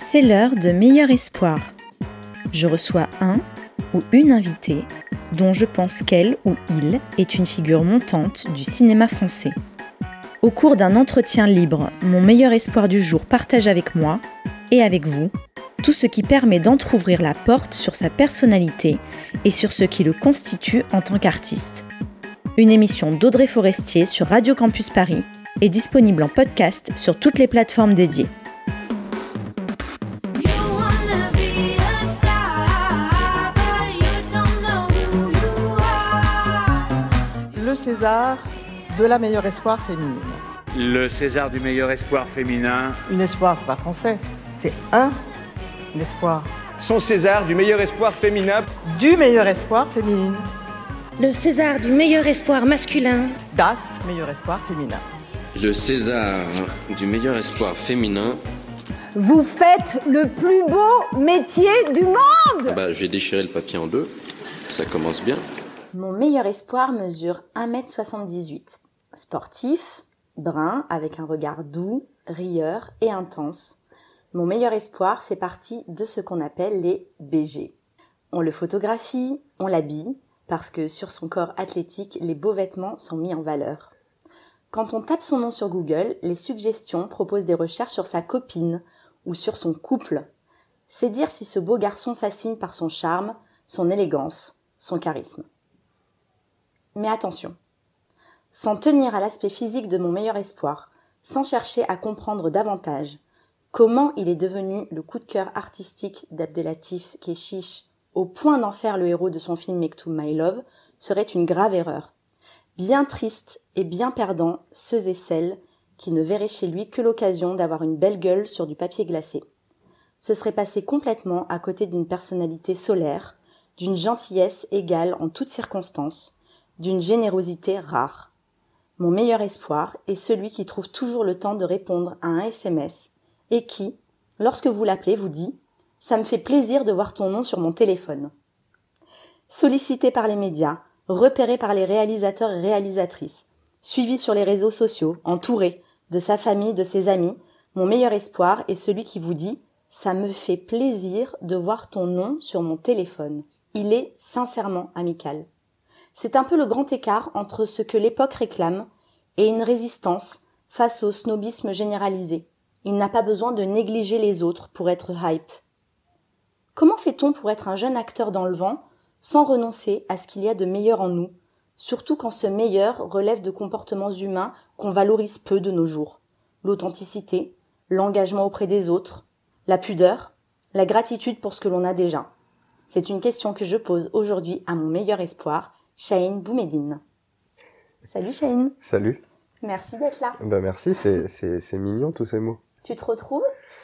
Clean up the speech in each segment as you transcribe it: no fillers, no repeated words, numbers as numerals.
C'est l'heure de Meilleur Espoir. Je reçois un ou une invitée dont je pense qu'elle ou il est une figure montante du cinéma français. Au cours d'un entretien libre, mon meilleur espoir du jour partage avec moi et avec vous tout ce qui permet d'entrouvrir la porte sur sa personnalité et sur ce qui le constitue en tant qu'artiste. Une émission d'Audrey Forestier sur Radio Campus Paris est disponible en podcast sur toutes les plateformes dédiées. Le César de la meilleure espoir féminine. Le César du meilleur espoir féminin. Une espoir, c'est pas français, c'est un espoir. Son César du meilleur espoir féminin. Du meilleur espoir féminine. Le César du meilleur espoir masculin. Das meilleur espoir féminin. Le César du meilleur espoir féminin. Vous faites le plus beau métier du monde! J'ai déchiré le papier en deux, ça commence bien. Mon meilleur espoir mesure 1m78. Sportif, brun, avec un regard doux, rieur et intense. Mon meilleur espoir fait partie de ce qu'on appelle les BG. On le photographie, on l'habille, parce que sur son corps athlétique, les beaux vêtements sont mis en valeur. Quand on tape son nom sur Google, les suggestions proposent des recherches sur sa copine ou sur son couple. C'est dire si ce beau garçon fascine par son charme, son élégance, son charisme. Mais attention, sans tenir à l'aspect physique de mon meilleur espoir, sans chercher à comprendre davantage comment il est devenu le coup de cœur artistique d'Abdelatif Kechiche au point d'en faire le héros de son film Mektoub My Love, serait une grave erreur. Bien triste et bien perdant ceux et celles qui ne verraient chez lui que l'occasion d'avoir une belle gueule sur du papier glacé. Ce serait passé complètement à côté d'une personnalité solaire, d'une gentillesse égale en toutes circonstances, d'une générosité rare. Mon meilleur espoir est celui qui trouve toujours le temps de répondre à un SMS et qui, lorsque vous l'appelez, vous dit « Ça me fait plaisir de voir ton nom sur mon téléphone ». Sollicité par les médias, repéré par les réalisateurs et réalisatrices, suivi sur les réseaux sociaux, entouré de sa famille, de ses amis, mon meilleur espoir est celui qui vous dit « Ça me fait plaisir de voir ton nom sur mon téléphone ». Il est sincèrement amical. C'est un peu le grand écart entre ce que l'époque réclame et une résistance face au snobisme généralisé. Il n'a pas besoin de négliger les autres pour être hype. Comment fait-on pour être un jeune acteur dans le vent sans renoncer à ce qu'il y a de meilleur en nous, surtout quand ce meilleur relève de comportements humains qu'on valorise peu de nos jours? L'authenticité, l'engagement auprès des autres, la pudeur, la gratitude pour ce que l'on a déjà. C'est une question que je pose aujourd'hui à mon meilleur espoir, Chahine Boumedine. Salut Chahine. Salut. Merci d'être là. Merci, c'est mignon tous ces mots. Tu te retrouves?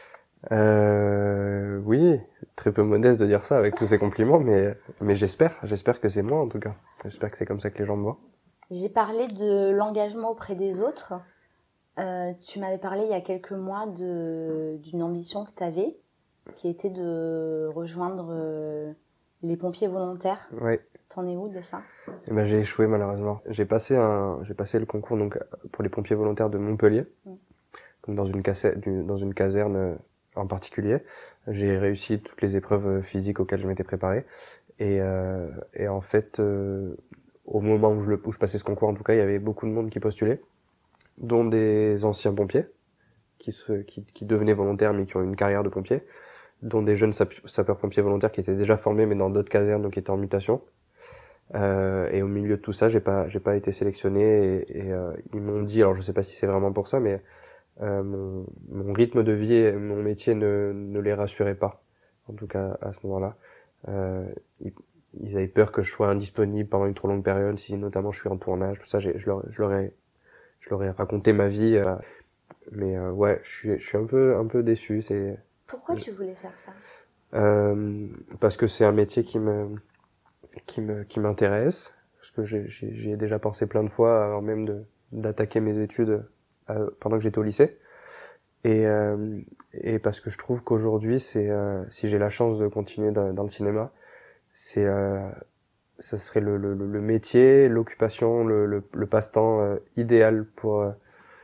Oui, très peu modeste de dire ça avec tous ces compliments, mais j'espère que c'est moi en tout cas. J'espère que c'est comme ça que les gens me voient. J'ai parlé de l'engagement auprès des autres. Tu m'avais parlé il y a quelques mois d'une ambition que tu avais, qui était de rejoindre les pompiers volontaires. Oui. T'en es où de ça? J'ai échoué malheureusement. J'ai passé le concours donc pour les pompiers volontaires de Montpellier, donc dans une caserne en particulier. J'ai réussi toutes les épreuves physiques auxquelles je m'étais préparé et en fait au moment où je passais ce concours, en tout cas, il y avait beaucoup de monde qui postulait, dont des anciens pompiers qui devenaient volontaires mais qui ont une carrière de pompier, dont des jeunes sapeurs-pompiers volontaires qui étaient déjà formés mais dans d'autres casernes, donc qui étaient en mutation. Et au milieu de tout ça, j'ai pas été sélectionné et ils m'ont dit, alors je sais pas si c'est vraiment pour ça, mais mon rythme de vie et mon métier ne les rassurait pas, en tout cas à ce moment-là. Ils avaient peur que je sois indisponible pendant une trop longue période, si notamment je suis en tournage, tout ça. Je leur ai raconté ma vie, mais ouais, je suis un peu déçu. Pourquoi tu voulais faire ça? Parce que c'est un métier qui m'intéresse, parce que j'y ai déjà pensé plein de fois avant même d'attaquer mes études pendant que j'étais au lycée, et parce que je trouve qu'aujourd'hui si j'ai la chance de continuer dans le cinéma, ça serait le métier, l'occupation, le passe-temps idéal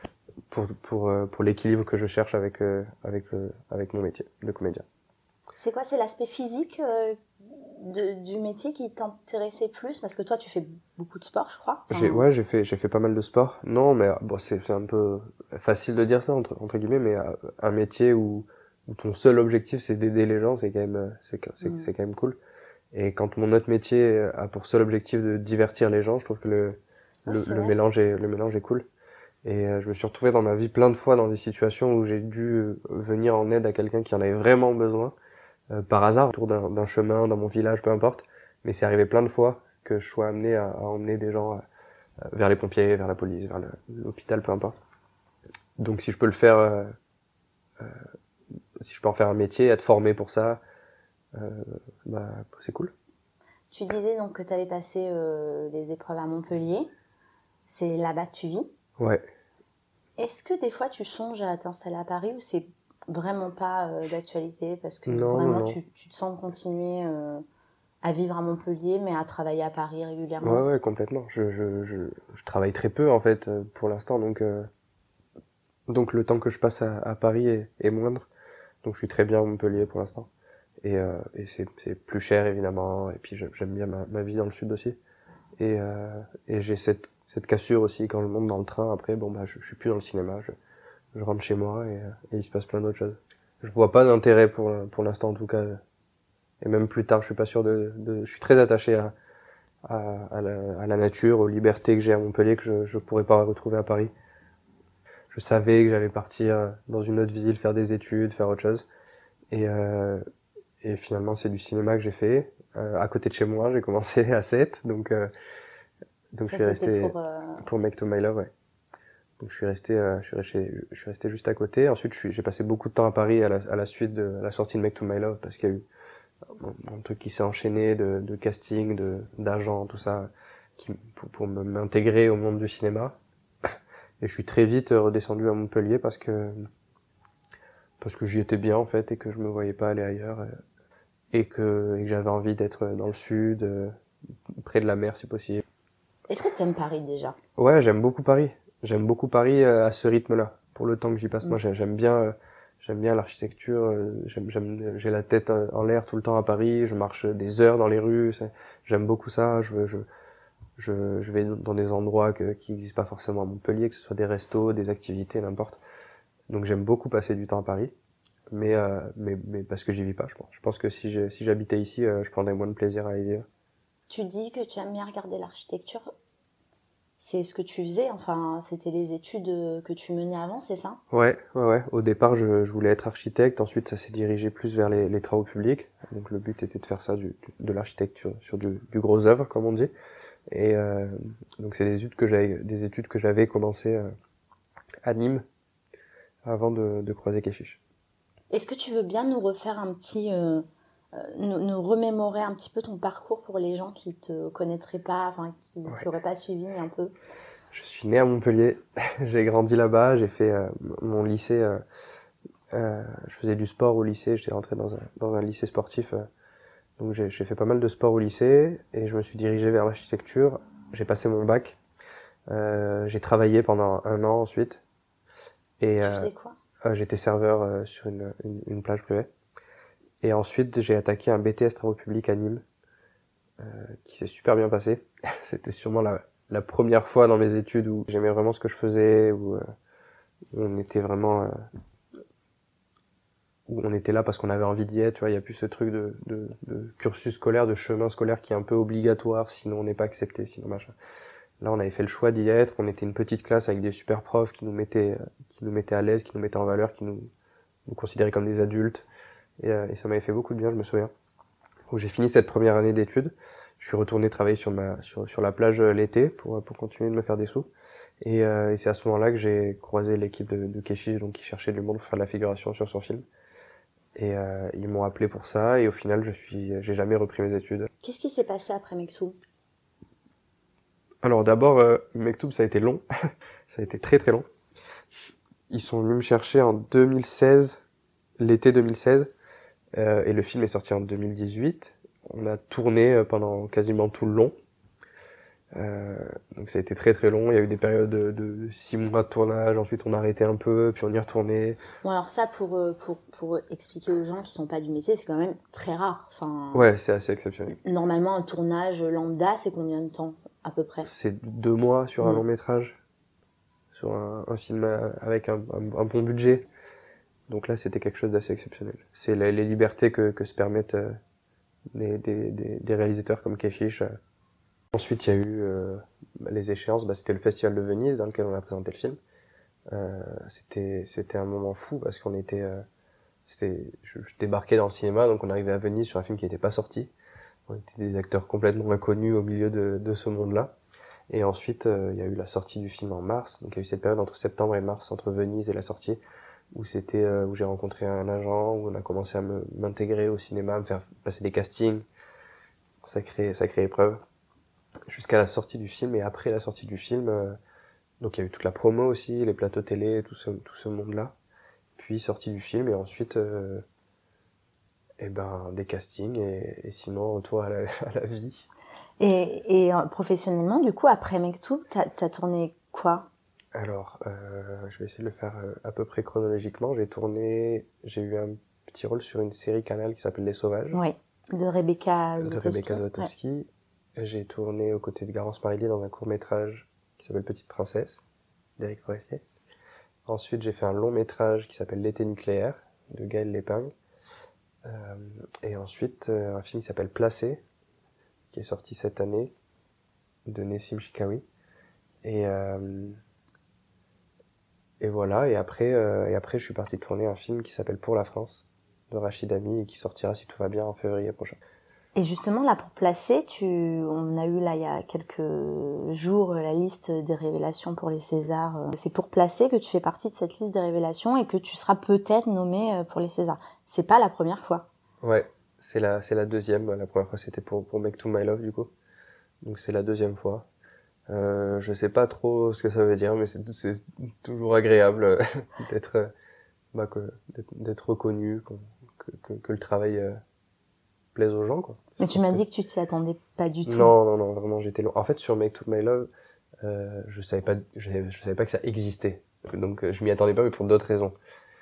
pour l'équilibre que je cherche avec mon métier de comédien. C'est l'aspect physique du métier qui t'intéressait plus? Parce que toi, tu fais beaucoup de sport, je crois. J'ai fait pas mal de sport. Non, mais bon, c'est un peu facile de dire ça entre guillemets, mais un métier où ton seul objectif c'est d'aider les gens, c'est quand même cool. Et quand mon autre métier a pour seul objectif de divertir les gens, je trouve que le mélange est cool. Et je me suis retrouvé dans ma vie plein de fois dans des situations où j'ai dû venir en aide à quelqu'un qui en avait vraiment besoin. Par hasard, autour d'un chemin, dans mon village, peu importe. Mais c'est arrivé plein de fois que je sois amené à emmener des gens vers les pompiers, vers la police, vers l'hôpital, peu importe. Donc si je peux le faire, si je peux en faire un métier, être formé pour ça, c'est cool. Tu disais donc que tu avais passé les épreuves à Montpellier. C'est là-bas que tu vis? Ouais. Est-ce que des fois tu songes à t'installer à Paris ou c'est vraiment pas d'actualité parce que non. Tu te sens continuer à vivre à Montpellier mais à travailler à Paris régulièrement? Ouais, complètement. Je travaille très peu en fait pour l'instant, donc le temps que je passe à Paris est moindre. Donc je suis très bien à Montpellier pour l'instant. Et c'est plus cher évidemment, et puis j'aime bien ma vie dans le sud aussi. Et j'ai cette cassure aussi quand je monte dans le train. Après je suis plus dans le cinéma, je rentre chez moi et il se passe plein d'autres choses. Je vois pas d'intérêt pour l'instant en tout cas. Et même plus tard, je suis pas sûr je suis très attaché à la nature, aux libertés que j'ai à Montpellier que je pourrais pas retrouver à Paris. Je savais que j'allais partir dans une autre ville, faire des études, faire autre chose. Et finalement, c'est du cinéma que j'ai fait. À côté de chez moi, j'ai commencé à 7, donc je suis resté pour Make to My Love, ouais. Donc je suis resté juste à côté. Ensuite, j'ai passé beaucoup de temps à Paris à la suite de la sortie de Make to My Love parce qu'il y a eu un truc qui s'est enchaîné de casting, d'agents, tout ça, pour m'intégrer au monde du cinéma. Et je suis très vite redescendu à Montpellier parce que j'y étais bien en fait et que je me voyais pas aller ailleurs et que j'avais envie d'être dans le sud, près de la mer si possible. Est-ce que tu aimes Paris déjà? Ouais, j'aime beaucoup Paris. J'aime beaucoup Paris à ce rythme-là, pour le temps que j'y passe. Moi, j'aime bien l'architecture. J'ai la tête en l'air tout le temps à Paris. Je marche des heures dans les rues. J'aime beaucoup ça. Je vais dans des endroits qui n'existent pas forcément à Montpellier, que ce soit des restos, des activités, n'importe. Donc j'aime beaucoup passer du temps à Paris, mais parce que j'y vis pas, je pense. Je pense que si j'habitais ici, je prendrais moins de plaisir à y vivre. Tu dis que tu aimes bien regarder l'architecture. C'est ce que tu faisais, enfin, c'était les études que tu menais avant, c'est ça? Ouais. Au départ, je voulais être architecte. Ensuite, ça s'est dirigé plus vers les travaux publics. Donc le but était de faire ça, de l'architecture sur du gros œuvre, comme on dit. Et donc c'est des études que j'avais commencé à Nîmes avant de croiser Keshish. Est-ce que tu veux bien nous refaire un petit nous remémorer un petit peu ton parcours pour les gens qui te connaîtraient pas, enfin qui auraient pas suivi un peu? Je suis né à Montpellier, j'ai grandi là-bas, j'ai fait mon lycée, je faisais du sport au lycée, j'étais rentré dans un lycée sportif, donc j'ai fait pas mal de sport au lycée et je me suis dirigé vers l'architecture. J'ai passé mon bac, j'ai travaillé pendant 1 an ensuite. Et tu faisais quoi? J'étais serveur sur une plage privée. Et ensuite, j'ai attaqué un BTS Travaux Publics à Nîmes, qui s'est super bien passé. C'était sûrement la première fois dans mes études où j'aimais vraiment ce que je faisais, où on était vraiment... où on était là parce qu'on avait envie d'y être, tu vois, il y a plus ce truc de cursus scolaire, de chemin scolaire qui est un peu obligatoire, sinon on n'est pas accepté, sinon machin. Là, on avait fait le choix d'y être, on était une petite classe avec des super profs qui nous mettaient à l'aise, qui nous mettaient en valeur, qui nous considéraient comme des adultes. Et ça m'avait fait beaucoup de bien, je me souviens. Donc j'ai fini cette première année d'études. Je suis retourné travailler sur la plage l'été pour continuer de me faire des sous. Et c'est à ce moment-là que j'ai croisé l'équipe de Keshish, donc qui cherchait du monde pour faire de la figuration sur son film. Et ils m'ont appelé pour ça. Et au final, j'ai jamais repris mes études. Qu'est-ce qui s'est passé après Mektoub? Alors d'abord, Mektoub, ça a été long. Ça a été très très long. Ils sont venus me chercher en 2016, l'été 2016. Et le film est sorti en 2018. On a tourné pendant quasiment tout le long. Donc ça a été très très long, il y a eu des périodes de 6 mois de tournage, ensuite on a arrêté un peu, puis on y retournait. Bon, alors ça, pour expliquer aux gens qui sont pas du métier, c'est quand même très rare. Enfin, Ouais, c'est assez exceptionnel. normalement, un tournage lambda, c'est combien de temps, à peu près? C'est 2 mois sur un long métrage, sur un film avec un bon budget. Donc là, c'était quelque chose d'assez exceptionnel. C'est les libertés que se permettent des réalisateurs comme Keshish. Ensuite, il y a eu les échéances. C'était le Festival de Venise dans lequel on a présenté le film. C'était un moment fou parce qu'on était... je débarquais dans le cinéma, donc on arrivait à Venise sur un film qui n'était pas sorti. On était des acteurs complètement inconnus au milieu de ce monde-là. Et ensuite, il y a eu la sortie du film en mars. Donc il y a eu cette période entre septembre et mars, entre Venise et la sortie, où où j'ai rencontré un agent, où on a commencé à m'intégrer au cinéma, à me faire passer des castings. Sacrée épreuve. Jusqu'à la sortie du film, et après la sortie du film, donc il y a eu toute la promo aussi, les plateaux télé, tout ce monde-là. Puis sortie du film, et ensuite des castings, et sinon retour à la vie. Et professionnellement, du coup, après Mektoub, t'as tourné quoi? Alors, je vais essayer de le faire à peu près chronologiquement. J'ai eu un petit rôle sur une série Canal qui s'appelle Les Sauvages. Oui, de Rebecca Zlotowski. Ouais. J'ai tourné aux côtés de Garance Marillier dans un court-métrage qui s'appelle Petite Princesse, d'Éric Forestier. Ensuite, j'ai fait un long-métrage qui s'appelle L'été nucléaire, de Gaël Lépingue. Et ensuite, un film qui s'appelle Placé, qui est sorti cette année, de Nessim Chikawi. Et voilà, et après, je suis parti tourner un film qui s'appelle Pour la France, de Rachid Ami, et qui sortira, si tout va bien, en février prochain. Et justement, là, pour placer, on a eu, là, il y a quelques jours, la liste des révélations pour les Césars. C'est pour placer que tu fais partie de cette liste des révélations et que tu seras peut-être nommé pour les Césars. C'est pas la première fois. Ouais, c'est la deuxième. La première fois, c'était pour Make to My Love, du coup. Donc c'est la deuxième fois. Je sais pas trop ce que ça veut dire, mais c'est toujours agréable d'être reconnu, que le travail plaise aux gens, quoi. Mais tu m'as dit que tu t'y attendais pas du tout. Non, vraiment, j'étais long. En fait, sur Make to My Love, je savais pas que ça existait. Donc je m'y attendais pas, mais pour d'autres raisons.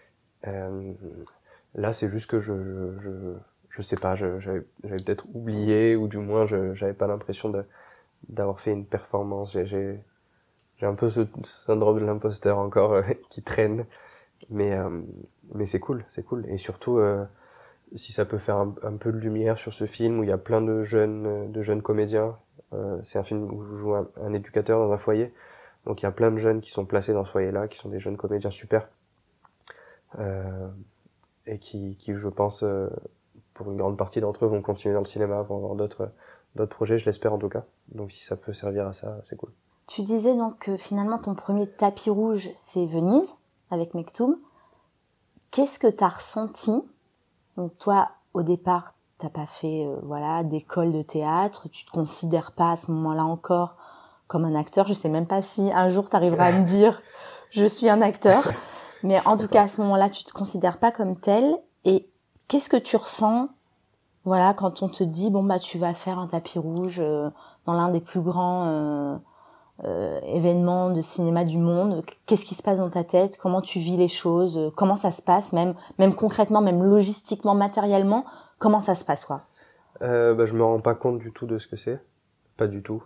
Là, c'est juste que je sais pas, j'avais peut-être oublié, ou du moins j'avais pas l'impression d'avoir fait une performance. J'ai un peu ce syndrome de l'imposteur encore qui traîne, mais c'est cool. Et surtout, si ça peut faire un peu de lumière sur ce film où il y a plein de jeunes comédiens. C'est un film où je joue un éducateur dans un foyer, donc il y a plein de jeunes qui sont placés dans ce foyer-là, qui sont des jeunes comédiens super, et qui je pense, pour une grande partie d'entre eux, vont continuer dans le cinéma, vont avoir d'autres projets, je l'espère en tout cas. Donc si ça peut servir à ça, c'est cool. Tu disais donc que finalement ton premier tapis rouge, c'est Venise, avec Mektoub. Qu'est-ce que t'as ressenti? Donc toi, au départ, t'as pas fait d'école de théâtre, tu te considères pas à ce moment-là encore comme un acteur. Je sais même pas si un jour t'arriveras à me dire je suis un acteur. Mais en tout cas, à ce moment-là, tu te considères pas comme tel. Et qu'est-ce que tu ressens, quand on te dit tu vas faire un tapis rouge dans l'un des plus grands événements de cinéma du monde? Qu'est-ce qui se passe dans ta tête? Comment tu vis les choses? Comment ça se passe, même concrètement, même logistiquement, matériellement? Comment ça se passe, quoi? Je me rends pas compte du tout de ce que c'est. Pas du tout.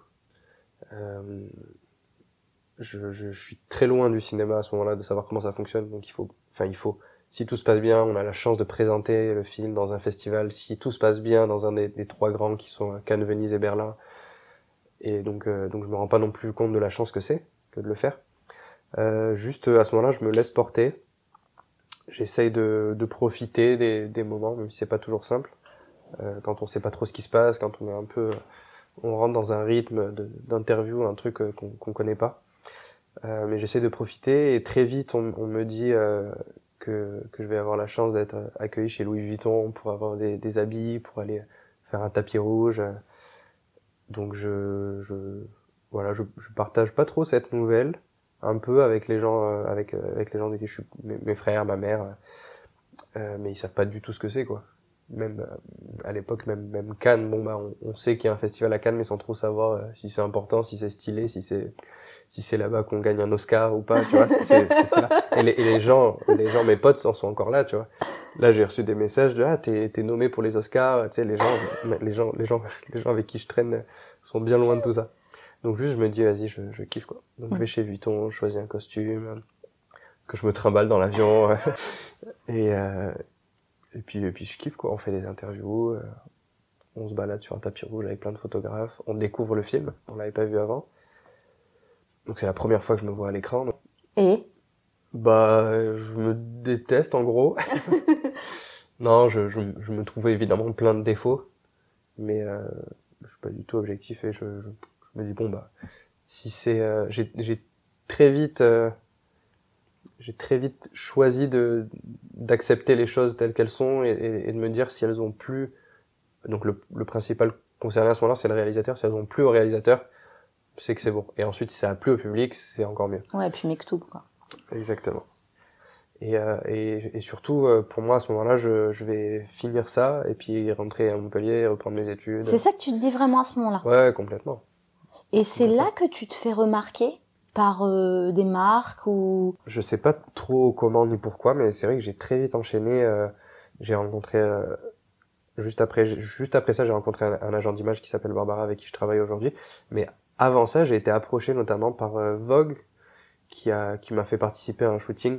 Je suis très loin du cinéma à ce moment-là, de savoir comment ça fonctionne. Donc il faut, si tout se passe bien, on a la chance de présenter le film dans un festival. Si tout se passe bien dans un des 3 grands qui sont Cannes, Venise et Berlin. Et donc je me rends pas non plus compte de la chance que c'est que de le faire. Juste à ce moment-là, je me laisse porter. J'essaye de profiter des moments, même si c'est pas toujours simple. Quand on sait pas trop ce qui se passe, quand on rentre dans un rythme d'interview, un truc qu'on connaît pas. Mais j'essaie de profiter, et très vite on me dit que je vais avoir la chance d'être accueilli chez Louis Vuitton pour avoir des habits, pour aller faire un tapis rouge. Donc je partage pas trop cette nouvelle, un peu avec les gens de qui je suis, mes frères, ma mère, mais ils savent pas du tout ce que c'est, quoi. même à l'époque, même Cannes, bon bah on sait qu'il y a un festival à Cannes, mais sans trop savoir si c'est important, si c'est stylé, si c'est là-bas qu'on gagne un Oscar ou pas, tu vois, c'est ça. Et les gens, mes potes en sont encore là, tu vois. Là, j'ai reçu des messages de t'es nommé pour les Oscars, tu sais, les gens avec qui je traîne sont bien loin de tout ça. Donc juste, je me dis, vas-y, je kiffe, quoi. Donc je vais chez Vuitton, je choisis un costume, que je me trimballe dans l'avion, et puis je kiffe, quoi. On fait des interviews, on se balade sur un tapis rouge avec plein de photographes, on découvre le film, on l'avait pas vu avant. Donc c'est la première fois que je me vois à l'écran. Et je me déteste, en gros. Non, je me trouvais évidemment plein de défauts, mais je suis pas du tout objectif, et je me dis si c'est j'ai très vite choisi d'accepter les choses telles qu'elles sont, et de me dire si elles ont plu. Donc le principal concerné à ce moment-là, c'est le réalisateur. Si elles ont plu au réalisateur, c'est que c'est bon. Et ensuite, si ça a plu au public, c'est encore mieux. Ouais, et puis Mektoub, quoi. Exactement. Et surtout, pour moi, à ce moment-là, je vais finir ça, et puis rentrer à Montpellier, reprendre mes études. C'est ça que tu te dis vraiment à ce moment-là? Ouais, complètement. Et c'est là que tu te fais remarquer par des marques ou... Je sais pas trop comment ni pourquoi, mais c'est vrai que j'ai très vite enchaîné. J'ai rencontré... Juste après ça, j'ai rencontré un agent d'image qui s'appelle Barbara, avec qui je travaille aujourd'hui. Mais avant ça, j'ai été approché notamment par Vogue, qui m'a fait participer à un shooting.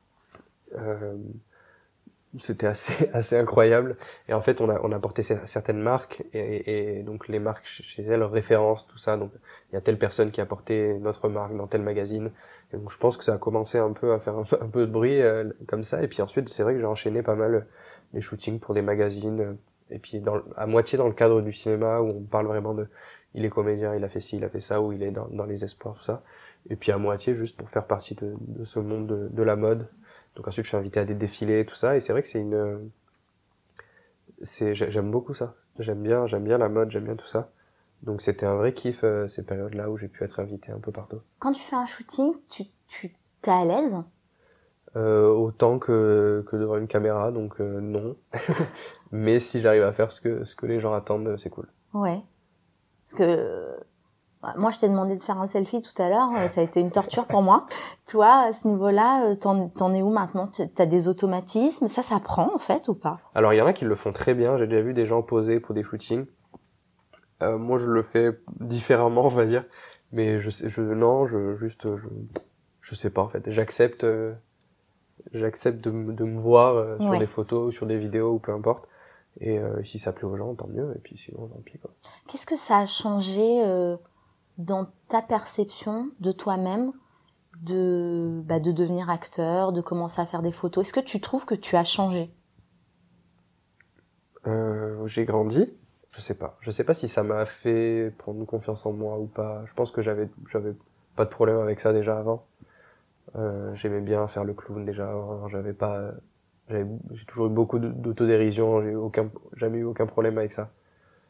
C'était assez incroyable. Et en fait, on a porté certaines marques, et donc les marques chez elles référencent tout ça. Donc il y a telle personne qui a porté notre marque dans tel magazine. Et donc je pense que ça a commencé un peu à faire un peu de bruit comme ça. Et puis ensuite, c'est vrai que j'ai enchaîné pas mal les shootings pour des magazines. Et puis à moitié dans le cadre du cinéma, où on parle vraiment de il est comédien, il a fait ci, il a fait ça, ou il est dans les espoirs, tout ça. Et puis à moitié juste pour faire partie de ce monde de la mode. Donc ensuite, je suis invité à des défilés, tout ça, et c'est vrai que j'aime beaucoup ça. J'aime bien la mode, j'aime bien tout ça. Donc c'était un vrai kiff, ces périodes-là où j'ai pu être invité un peu partout. Quand tu fais un shooting, tu t'es à l'aise? Autant que devant une caméra, donc non. Mais si j'arrive à faire ce que les gens attendent, c'est cool. Ouais. Parce que moi, je t'ai demandé de faire un selfie tout à l'heure, ça a été une torture pour moi. Toi, à ce niveau-là, t'en es où maintenant? T'as des automatismes? Ça s'apprend en fait ou pas? Alors il y en a qui le font très bien, j'ai déjà vu des gens poser pour des shootings. Moi je le fais différemment, on va dire, mais je sais pas en fait. J'accepte de me voir sur des photos, sur des vidéos ou peu importe. Et si ça plaît aux gens, tant mieux, et puis sinon tant pis, quoi. Qu'est-ce que ça a changé dans ta perception de toi-même, de devenir acteur, de commencer à faire des photos? Est-ce que tu trouves que tu as changé? J'ai grandi. Je sais pas si ça m'a fait prendre confiance en moi ou pas. Je pense que j'avais pas de problème avec ça déjà avant. J'aimais bien faire le clown déjà avant. J'ai toujours eu beaucoup d'autodérision. Jamais eu aucun problème avec ça.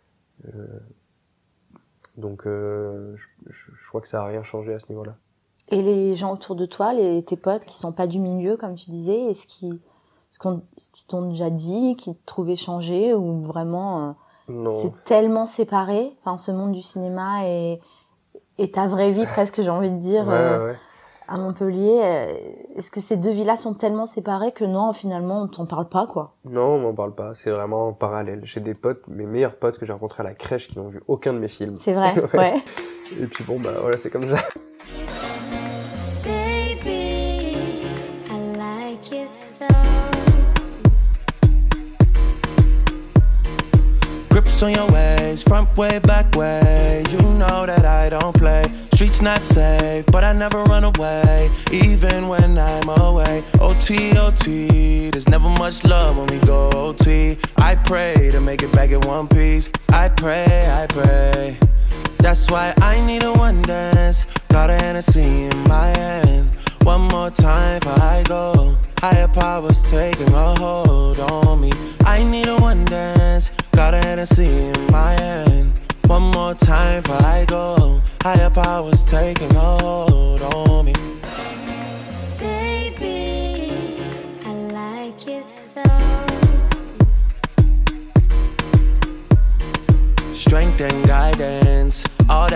Donc je crois que ça a rien changé à ce niveau-là. Et les gens autour de toi, tes potes qui sont pas du milieu, comme tu disais, est-ce qu'ils t'ont déjà dit, qu'ils te trouvaient changé, ou vraiment c'est tellement séparé, enfin ce monde du cinéma et ta vraie vie presque, j'ai envie de dire, ouais. à Montpellier, est-ce que ces deux vies-là sont tellement séparées que non, finalement, on t'en parle pas, quoi? Non, on m'en parle pas. C'est vraiment parallèle. J'ai des potes, mes meilleurs potes que j'ai rencontrés à la crèche, qui n'ont vu aucun de mes films. C'est vrai, ouais. Et puis bon, voilà, c'est comme ça. On your ways, front way, back way. You know that I don't play. Streets not safe, but I never run away, even when I'm away. OT, OT, there's never much love when we go OT. I pray to make it back in one piece. I pray. That's why I need a one dance. Got a Hennessy in my hand. One more time before I go. Higher powers taking a hold on me. I need a one dance. Got a Hennessy in my hand. One more time before I go. Higher powers taking a hold on me. Baby, I like your style.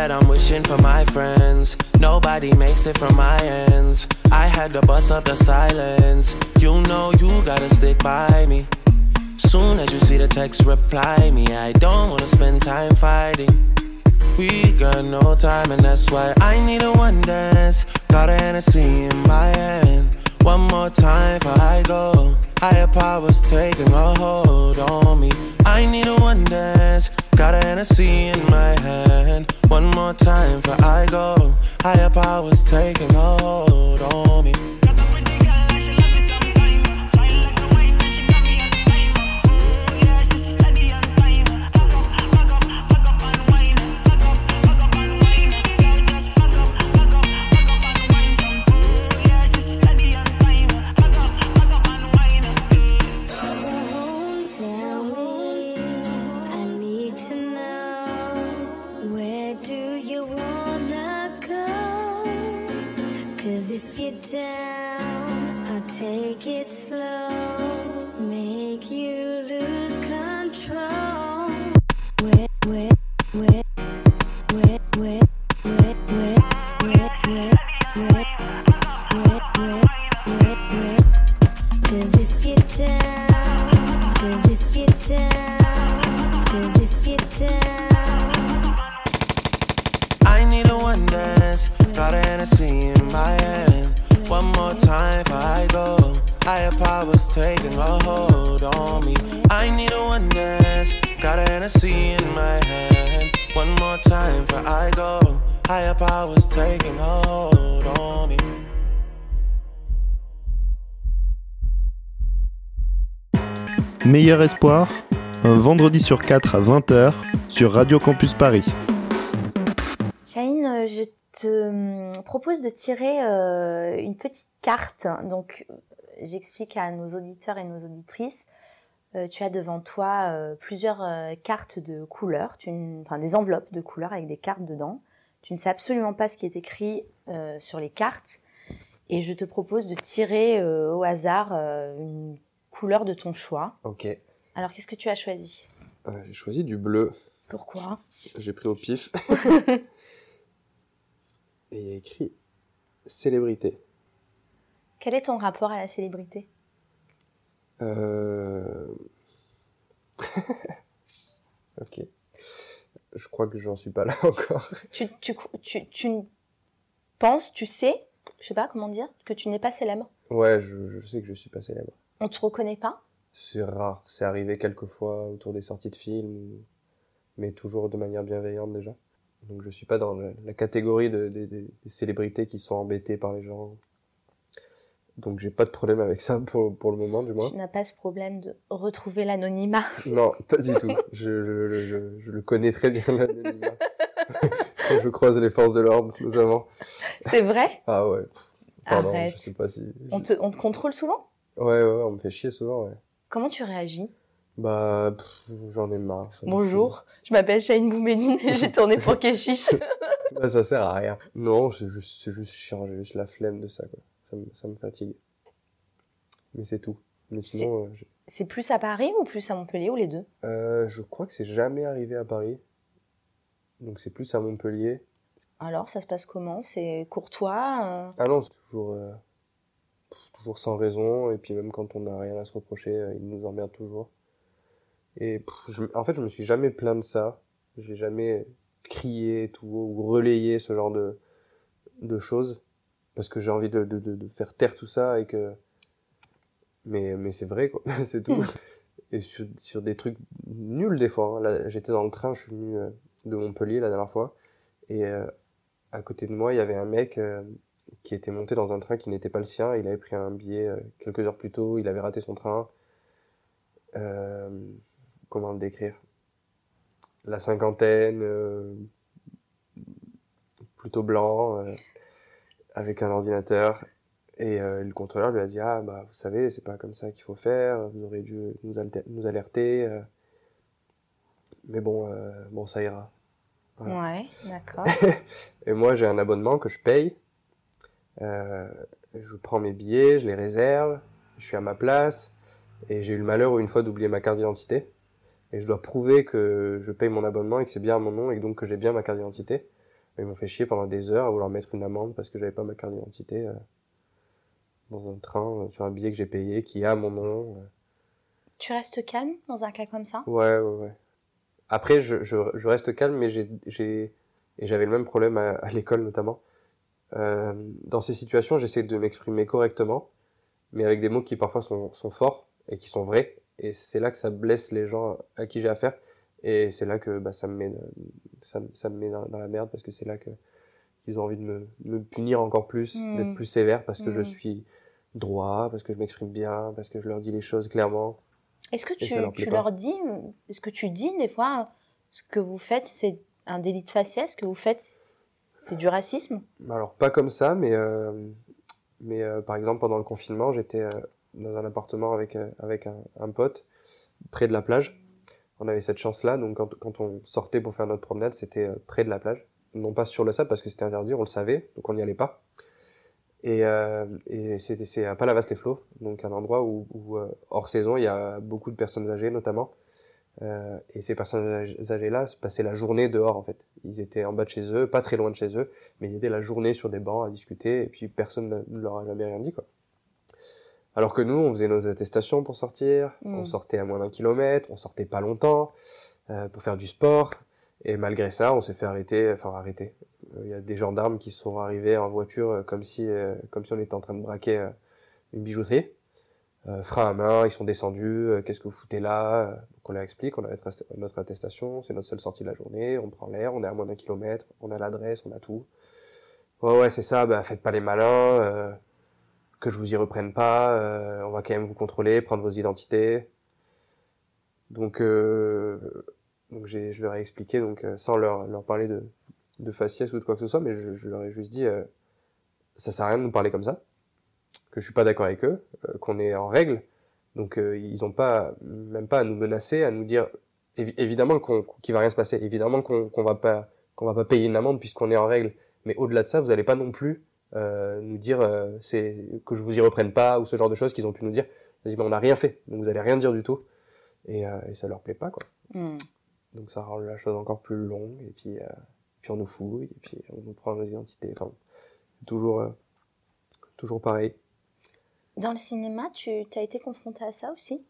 that I'm wishing for my friends. Nobody makes it from my ends. I had to bust up the silence. You know you gotta stick by me. Soon as you see the text, reply me. I don't wanna spend time fighting. We got no time and that's why I need a one dance. Got a Hennessy in my hand. One more time before I go. Higher powers taking a hold on me. I need a one dance. Got a Hennessy in my hand. One more time before I go. Higher powers taking a hold on me. Meilleur Espoir, un vendredi sur 4 à 20h sur Radio Campus Paris. Chahine, je te propose de tirer une petite carte. Donc, j'explique à nos auditeurs et nos auditrices. Tu as devant toi plusieurs cartes de couleurs, des enveloppes de couleurs avec des cartes dedans. Tu ne sais absolument pas ce qui est écrit sur les cartes. Et je te propose de tirer au hasard une couleur de ton choix. Ok. Alors, qu'est-ce que tu as choisi ? J'ai choisi du bleu. Pourquoi ? J'ai pris au pif. Et il y a écrit « Célébrité ». Quel est ton rapport à la célébrité ? Ok. Je crois que j'en suis pas là encore. Tu penses, tu sais, je sais pas comment dire, que tu n'es pas célèbre ? Ouais, je sais que je suis pas célèbre. On te reconnaît pas ? C'est rare. C'est arrivé quelques fois autour des sorties de films, mais toujours de manière bienveillante déjà. Donc je suis pas dans la catégorie des célébrités qui sont embêtées par les gens. Donc j'ai pas de problème avec ça pour le moment du moins. Tu n'as pas ce problème de retrouver l'anonymat ? Non, pas du tout. Je le connais très bien l'anonymat. Quand je croise les forces de l'ordre notamment. C'est vrai ? Ah ouais. Pardon, arrête. Je sais pas si... On te contrôle souvent ? Ouais, on me fait chier souvent, ouais. Comment tu réagis ? Bah, j'en ai marre. Bonjour, je m'appelle Chahine Boumedine et j'ai tourné pour Keshish. Bah, ça sert à rien. Non, c'est juste chiant, j'ai juste la flemme de ça, quoi. Ça me fatigue. Mais c'est tout. Mais sinon... C'est plus à Paris ou plus à Montpellier ou les deux ? Je crois que c'est jamais arrivé à Paris. Donc c'est plus à Montpellier. Alors, ça se passe comment ? C'est courtois Ah non, c'est toujours sans raison. Et puis même quand on n'a rien à se reprocher, ils nous emmerdent toujours. Et en fait, je me suis jamais plaint de ça. J'ai jamais crié tout ou relayé ce genre de choses. Parce que j'ai envie de faire taire tout ça et que... Mais c'est vrai, quoi. C'est tout. Et sur des trucs nuls, des fois. Hein. Là, j'étais dans le train, je suis venu de Montpellier la dernière fois. Et à côté de moi, il y avait un mec qui était monté dans un train qui n'était pas le sien. Il avait pris un billet quelques heures plus tôt. Il avait raté son train. Comment le décrire ? La cinquantaine, plutôt blanc, avec un ordinateur. Et le contrôleur lui a dit « Ah, bah, vous savez, c'est pas comme ça qu'il faut faire. Vous aurez dû nous alerter. Mais bon, ça ira. » Voilà. Ouais, d'accord. Et moi, j'ai un abonnement que je paye. Je prends mes billets, je les réserve. Je suis à ma place. Et j'ai eu le malheur une fois d'oublier ma carte d'identité. Et je dois prouver que je paye mon abonnement et que c'est bien à mon nom et donc que j'ai bien ma carte d'identité. Ils m'ont fait chier pendant des heures à vouloir mettre une amende parce que j'avais pas ma carte d'identité dans un train, sur un billet que j'ai payé, qui a mon nom. Tu restes calme dans un cas comme ça? Ouais. Après, je reste calme, mais j'avais le même problème à l'école notamment. Dans ces situations, j'essaie de m'exprimer correctement, mais avec des mots qui parfois sont forts et qui sont vrais. Et c'est là que ça blesse les gens à qui j'ai affaire. Et c'est là que ça me met dans la merde, parce que c'est là qu'ils ont envie de me punir encore plus, d'être plus sévère, parce que je suis droit, parce que je m'exprime bien, parce que je leur dis les choses clairement. Est-ce que est-ce que tu dis des fois, ce que vous faites, c'est un délit de faciès, ce que vous faites, c'est du racisme? Alors, pas comme ça, mais par exemple, pendant le confinement, j'étais dans un appartement avec un pote, près de la plage. On avait cette chance-là, donc quand on sortait pour faire notre promenade, c'était près de la plage. Non pas sur le sable, parce que c'était interdit, on le savait, donc on n'y allait pas. Et c'est à Palavas-les-Flots, donc un endroit où hors saison, il y a beaucoup de personnes âgées, notamment. Et ces personnes âgées-là passaient la journée dehors, en fait. Ils étaient en bas de chez eux, pas très loin de chez eux, mais ils étaient la journée sur des bancs à discuter, et puis personne ne leur a jamais rien dit, quoi. Alors que nous, on faisait nos attestations pour sortir, on sortait à moins d'1 kilomètre, on sortait pas longtemps, pour faire du sport, et malgré ça, on s'est fait arrêter. Il y a des gendarmes qui sont arrivés en voiture comme si on était en train de braquer une bijouterie. Frein à main, ils sont descendus, qu'est-ce que vous foutez là? Donc on leur explique, on a notre attestation, c'est notre seule sortie de la journée, on prend l'air, on est à moins d'1 kilomètre, on a l'adresse, on a tout. Ouais, c'est ça, faites pas les malins, que je vous y reprenne pas, on va quand même vous contrôler, prendre vos identités. Donc je leur ai expliqué, sans leur parler de faciès ou de quoi que ce soit, mais je leur ai juste dit, ça sert à rien de nous parler comme ça, que je suis pas d'accord avec eux, qu'on est en règle, donc ils ont même pas à nous menacer, à nous dire évidemment qu'il va rien se passer, évidemment qu'on va pas payer une amende puisqu'on est en règle, mais au-delà de ça, vous allez pas non plus nous dire c'est que je vous y reprenne pas, ou ce genre de choses qu'ils ont pu nous dire. Ils ont dit on n'a rien fait, donc vous allez rien dire du tout, et ça leur plaît pas, quoi. Donc ça rend la chose encore plus longue, et puis on nous fouille, et puis on nous prend nos identités, enfin toujours pareil. Dans le cinéma, tu as été confronté à ça aussi?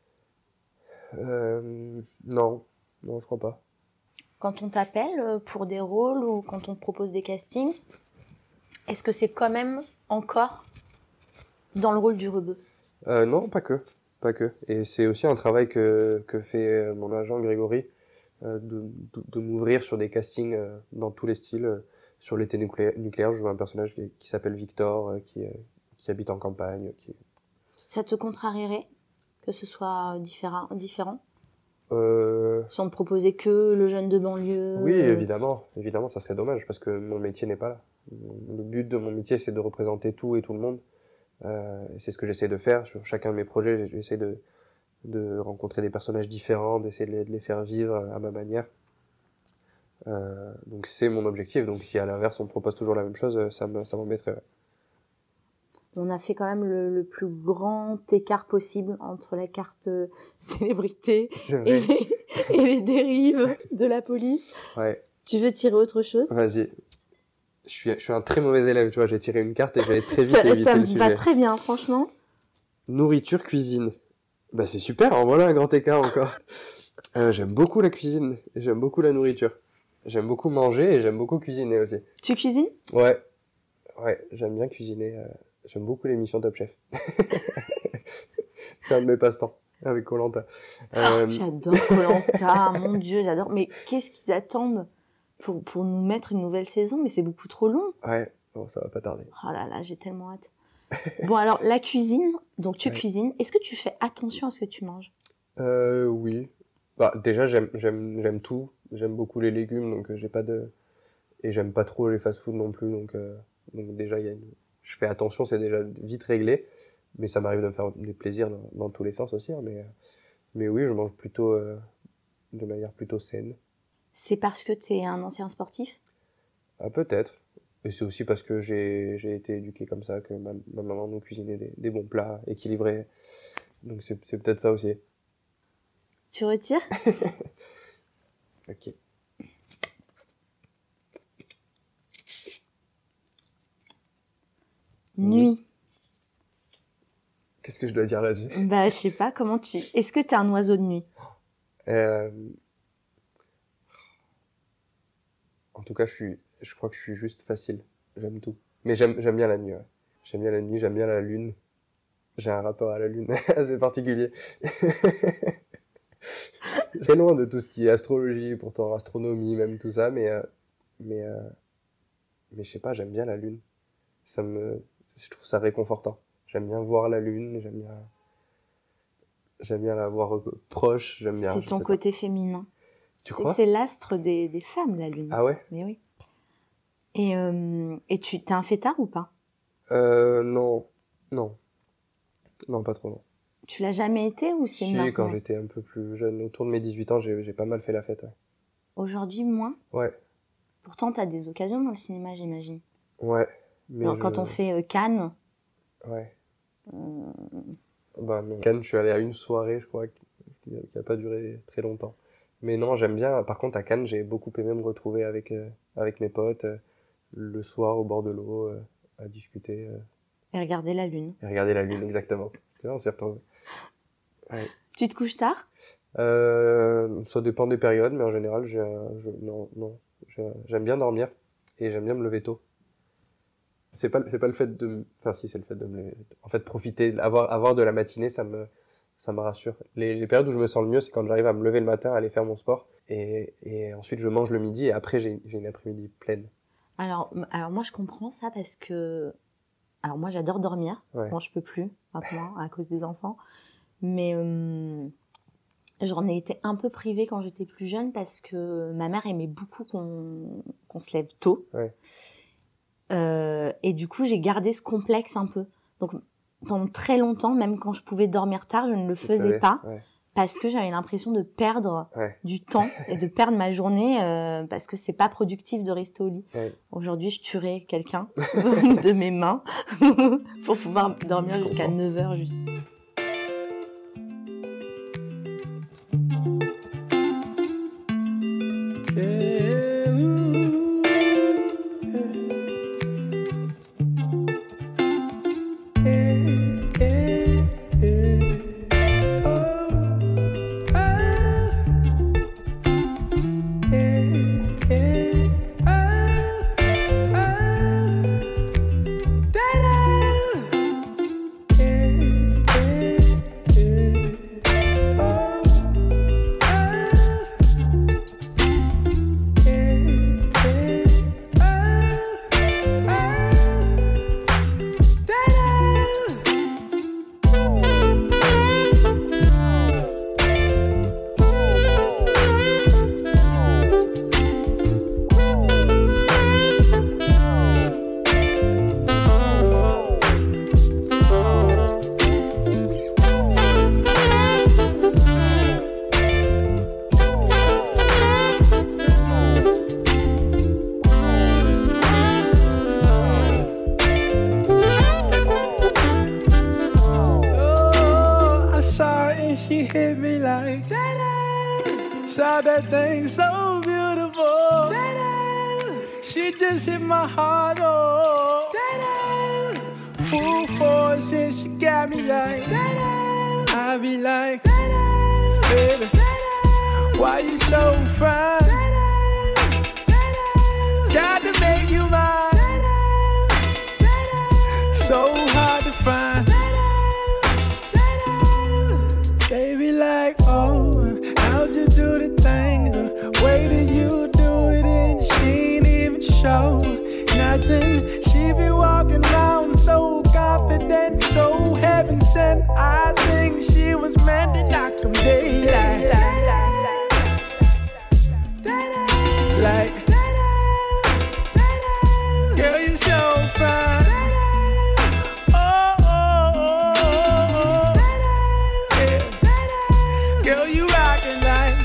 Non, je crois pas. Quand on t'appelle pour des rôles, ou quand on te propose des castings, est-ce que c'est quand même encore dans le rôle du rebeu? Non, pas que. Et c'est aussi un travail que fait mon agent Grégory, de m'ouvrir sur des castings dans tous les styles. Sur l'été nucléaire, je joue un personnage qui s'appelle Victor, qui habite en campagne. Ça te contrarierait que ce soit différent? Si on te proposait que le jeune de banlieue? Oui, évidemment, ça serait dommage, parce que mon métier n'est pas là. Le but de mon métier, c'est de représenter tout et tout le monde. C'est ce que j'essaie de faire sur chacun de mes projets. J'essaie de rencontrer des personnages différents, d'essayer de les faire vivre à ma manière. Donc c'est mon objectif. Donc si à l'inverse on me propose toujours la même chose, ça m'embêterait. Ouais. On a fait quand même le plus grand écart possible entre la carte célébrité et les dérives de la police. Ouais. Tu veux tirer autre chose? Vas-y. Je suis un très mauvais élève, tu vois, j'ai tiré une carte et j'allais très vite éviter le sujet. Ça me va très bien, franchement. Nourriture, cuisine. C'est super, en voilà un grand écart encore. J'aime beaucoup la cuisine, et j'aime beaucoup la nourriture. J'aime beaucoup manger et j'aime beaucoup cuisiner aussi. Tu cuisines? Ouais, j'aime bien cuisiner. J'aime beaucoup l'émission Top Chef. C'est un de mes passe-temps, avec Koh-Lanta. J'adore Koh-Lanta, mon Dieu, j'adore. Mais qu'est-ce qu'ils attendent pour nous mettre une nouvelle saison? Mais c'est beaucoup trop long. Ouais, bon, ça va pas tarder. Oh là là, j'ai tellement hâte. Bon, alors, la cuisine, donc tu cuisines. Est-ce que tu fais attention à ce que tu manges? Oui. Déjà, j'aime tout. J'aime beaucoup les légumes, donc j'ai pas de... Et j'aime pas trop les fast-food non plus, donc déjà, je fais attention, c'est déjà vite réglé. Mais ça m'arrive de me faire des plaisirs dans tous les sens aussi, hein, mais oui, je mange plutôt de manière plutôt saine. C'est parce que t'es un ancien sportif? Peut-être. Et c'est aussi parce que j'ai été éduqué comme ça, que ma maman nous cuisinait des bons plats équilibrés. Donc c'est peut-être ça aussi. Tu retires? Ok. Nuit. Qu'est-ce que je dois dire là-dessus? Bah, je sais pas, comment tu... Est-ce que t'es un oiseau de nuit? En tout cas, je crois que je suis juste facile. J'aime tout. Mais j'aime bien la nuit, ouais. J'aime bien la nuit, j'aime bien la lune. J'ai un rapport à la lune assez particulier. Très loin de tout ce qui est astrologie, pourtant astronomie, même tout ça, mais je sais pas, j'aime bien la lune. Je trouve ça réconfortant. J'aime bien voir la lune, j'aime bien la voir proche, j'aime bien. C'est ton côté féminin. Tu crois? C'est l'astre des femmes, la lune. Ah ouais? Mais oui. Et tu t'es un fêtard ou pas? Non, pas trop, non. Tu l'as jamais été ou c'est maintenant? Si, quand j'étais un peu plus jeune, autour de mes 18 ans, j'ai pas mal fait la fête, ouais. Aujourd'hui, moins? Ouais. Pourtant, t'as des occasions dans le cinéma, j'imagine. Ouais. Mais alors, quand on fait Cannes... Ouais. Bah non. Cannes, je suis allé à une soirée, je crois, qui a pas duré très longtemps. Mais non, j'aime bien. Par contre, à Cannes, j'ai beaucoup aimé me retrouver avec mes potes, le soir au bord de l'eau, à discuter. Et regarder la lune. Et regarder la lune, exactement. Tu vois, on s'y retrouve. Ouais. Tu te couches tard? Ça dépend des périodes, mais en général, j'aime bien dormir et j'aime bien me lever tôt. C'est pas le fait de, enfin si, c'est le fait de me, en fait, profiter, avoir de la matinée, ça me rassure. Les périodes où je me sens le mieux, c'est quand j'arrive à me lever le matin, à aller faire mon sport, et ensuite je mange le midi, et après j'ai une après-midi pleine. Alors moi je comprends ça parce que, alors moi j'adore dormir. Ouais. Bon, je peux plus maintenant à cause des enfants, mais j'en ai été un peu privée quand j'étais plus jeune parce que ma mère aimait beaucoup qu'on se lève tôt. Ouais. Et du coup, j'ai gardé ce complexe un peu. Donc, pendant très longtemps, même quand je pouvais dormir tard, je ne le faisais pas. Ouais. Parce que j'avais l'impression de perdre du temps et de perdre ma journée parce que c'est pas productif de rester au lit. Ouais. Aujourd'hui, je tuerais quelqu'un de mes mains pour pouvoir dormir jusqu'à 9h juste. Saw that thing so beautiful. She just hit my heart, oh. Full force and she got me like. I be like, baby, why you so fine? Got to make you mine. So hard to find. They be like, oh, how'd you do the thing? The way that you do it and she ain't even show nothing. She be walking around so confident, so heaven sent. I think she was meant to knock them daylight. Like, girl, you so fine. Girl, you rockin' like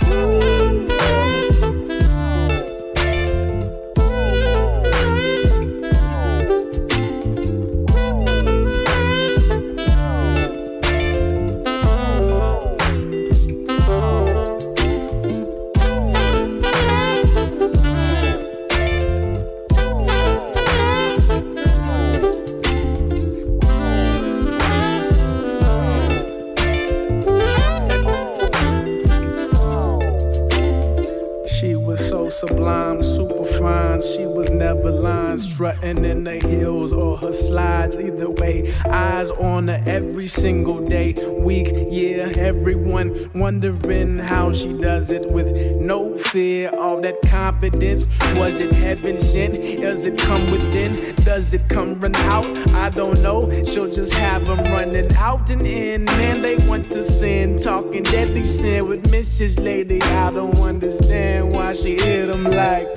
strutting in the heels or her slides. Either way, eyes on her every single day, week, year. Everyone wondering how she does it with no fear. All that confidence, was it heaven sent? Does it come within? Does it come run out? I don't know. She'll just have them running out and in. Man, they want to sin, talking deadly sin with Mrs. Lady. I don't understand why she hit them like.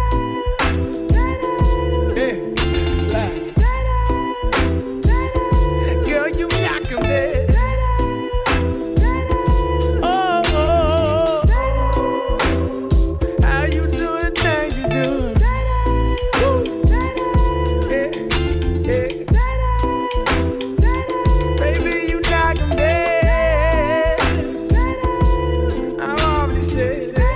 Girl, you knock him dead. How you do the things you doing? Baby, you knock him dead. I'm already said that.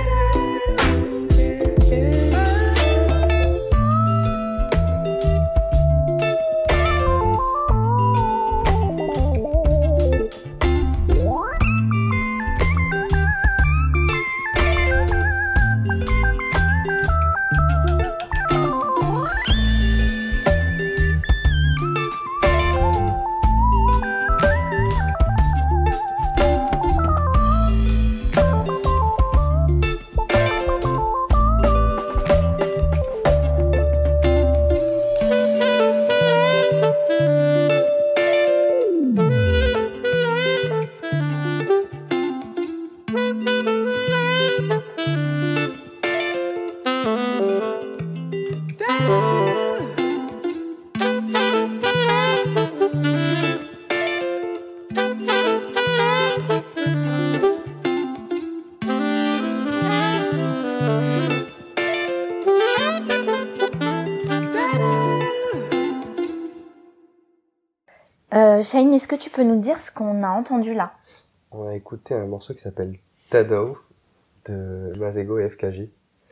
Shahine, est-ce que tu peux nous dire ce qu'on a entendu là? On a écouté un morceau qui s'appelle Tado de Masego et FKJ.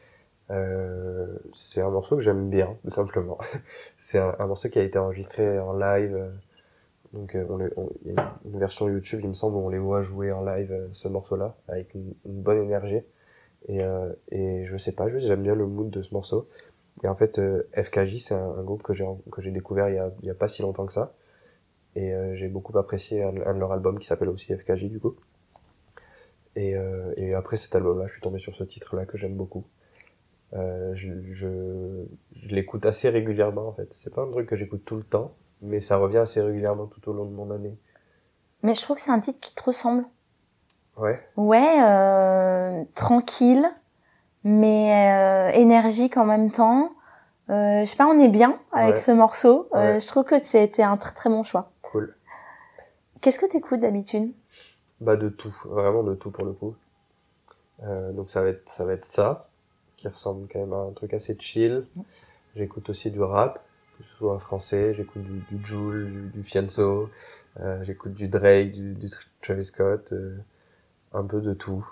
C'est un morceau que j'aime bien, tout simplement. C'est un morceau qui a été enregistré en live. Donc il y a une version YouTube, il me semble, où on les voit jouer en live ce morceau-là, avec une bonne énergie. Et je sais pas, juste j'aime bien le mood de ce morceau. Et en fait, FKJ, c'est un groupe que j'ai découvert il y a pas si longtemps que ça. Et j'ai beaucoup apprécié un de leurs albums qui s'appelle aussi FKJ du coup. Et après cet album-là, je suis tombé sur ce titre-là que j'aime beaucoup. Je l'écoute assez régulièrement en fait. C'est pas un truc que j'écoute tout le temps, mais ça revient assez régulièrement tout au long de mon année. Mais je trouve que c'est un titre qui te ressemble. Ouais. Ouais, tranquille, mais énergique en même temps. Je sais pas, on est bien avec ce morceau. Ouais. Je trouve que c'était un très très bon choix. Cool. Qu'est-ce que t'écoutes d'habitude? Bah de tout, vraiment de tout pour le coup. Donc ça va être ça, qui ressemble quand même à un truc assez chill. J'écoute aussi du rap, que ce soit français, j'écoute du Jul, du Fianso, j'écoute du Drake, du Travis Scott, un peu de tout.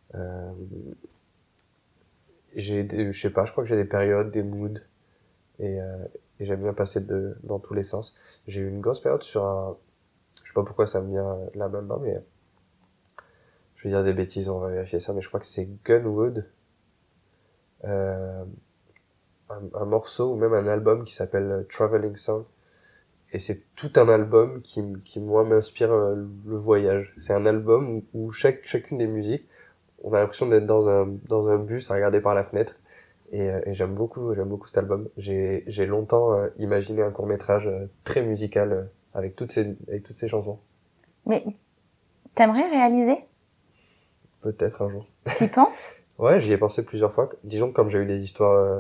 Je sais pas, je crois que j'ai des périodes, des moods, et j'aime bien passer dans tous les sens. J'ai eu une grosse période sur je sais pas pourquoi ça me vient là maintenant, mais je vais dire des bêtises, on va vérifier ça, mais je crois que c'est Gunwood, un morceau ou même un album qui s'appelle Traveling Song, et c'est tout un album qui moi m'inspire le voyage. C'est un album où chacune des musiques, on a l'impression d'être dans un bus à regarder par la fenêtre, et j'aime beaucoup cet album. J'ai longtemps imaginé un court-métrage très musical avec toutes ces chansons. Mais t'aimerais réaliser? Peut-être un jour. T'y penses? Ouais, j'y ai pensé plusieurs fois. Disons que comme j'ai eu des histoires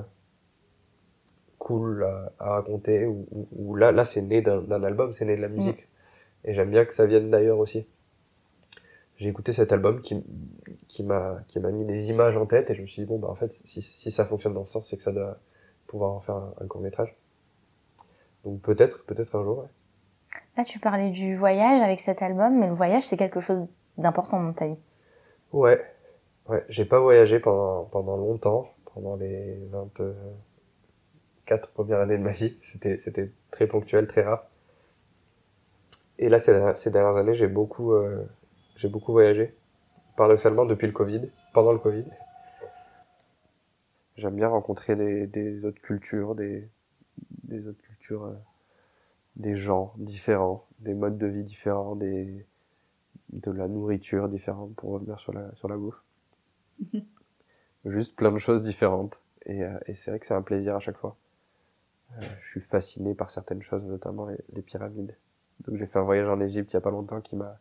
cool à raconter, ou là c'est né d'un album, c'est né de la musique. Et j'aime bien que ça vienne d'ailleurs aussi. J'ai écouté cet album qui m'a mis des images en tête, et je me suis dit bon bah en fait si ça fonctionne dans ce sens, c'est que ça doit pouvoir en faire un court-métrage. Donc peut-être un jour, ouais. Là tu parlais du voyage avec cet album, mais le voyage c'est quelque chose d'important dans ta vie. Ouais, j'ai pas voyagé pendant longtemps, pendant les 24 premières années de ma vie. C'était très ponctuel, très rare. Et là, ces dernières années, j'ai beaucoup voyagé. Paradoxalement, depuis le Covid, pendant le Covid. J'aime bien rencontrer des autres cultures, des autres cultures, des gens différents, des modes de vie différents, de la nourriture différente, pour revenir sur la bouffe. Juste plein de choses différentes. Et c'est vrai que c'est un plaisir à chaque fois. Je suis fasciné par certaines choses, notamment les pyramides. Donc j'ai fait un voyage en Égypte il y a pas longtemps qui m'a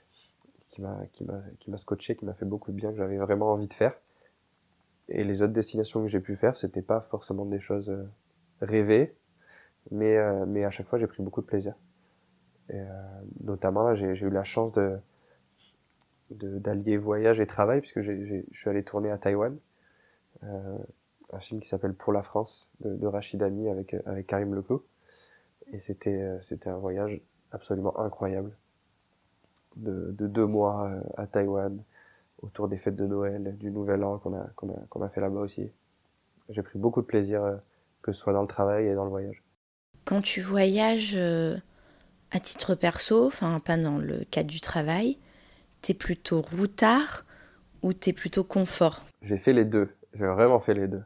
scotché, qui m'a fait beaucoup de bien, que j'avais vraiment envie de faire. Et les autres destinations que j'ai pu faire, c'était pas forcément des choses rêvées, mais à chaque fois j'ai pris beaucoup de plaisir. Et notamment là, j'ai eu la chance d'allier voyage et travail, puisque je suis allé tourner à Taïwan, un film qui s'appelle Pour la France de Rachid Ami avec Karim Leclou, et c'était un voyage absolument incroyable de 2 mois à Taïwan, autour des fêtes de Noël, du Nouvel An qu'on a fait là-bas aussi. J'ai pris beaucoup de plaisir, que ce soit dans le travail et dans le voyage. Quand tu voyages à titre perso, enfin pas dans le cadre du travail, t'es plutôt routard ou t'es plutôt confort? J'ai fait les deux, j'ai vraiment fait les deux.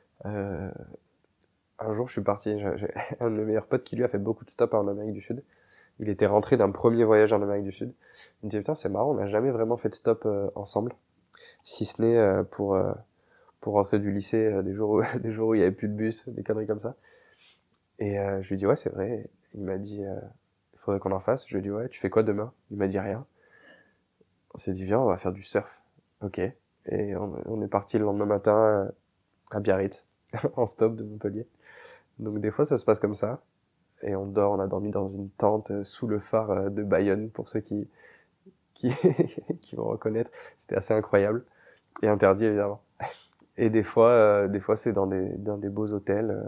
Un jour je suis parti, j'ai un de mes meilleurs potes qui lui a fait beaucoup de stops en Amérique du Sud. Il était rentré d'un premier voyage en Amérique du Sud. Il me dit putain c'est marrant, on n'a jamais vraiment fait de stop ensemble, si ce n'est pour rentrer du lycée des jours où il y avait plus de bus, des conneries comme ça. Et je lui dis ouais c'est vrai. Il m'a dit il faudrait qu'on en fasse. Je lui ai dit ouais tu fais quoi demain? Il m'a dit rien. On s'est dit viens on va faire du surf. Ok. Et on est parti le lendemain matin à Biarritz en stop de Montpellier. Donc des fois ça se passe comme ça. Et on a dormi dans une tente sous le phare de Bayonne, pour ceux qui vont reconnaître. C'était assez incroyable. Et interdit, évidemment. Et des fois c'est dans des beaux hôtels.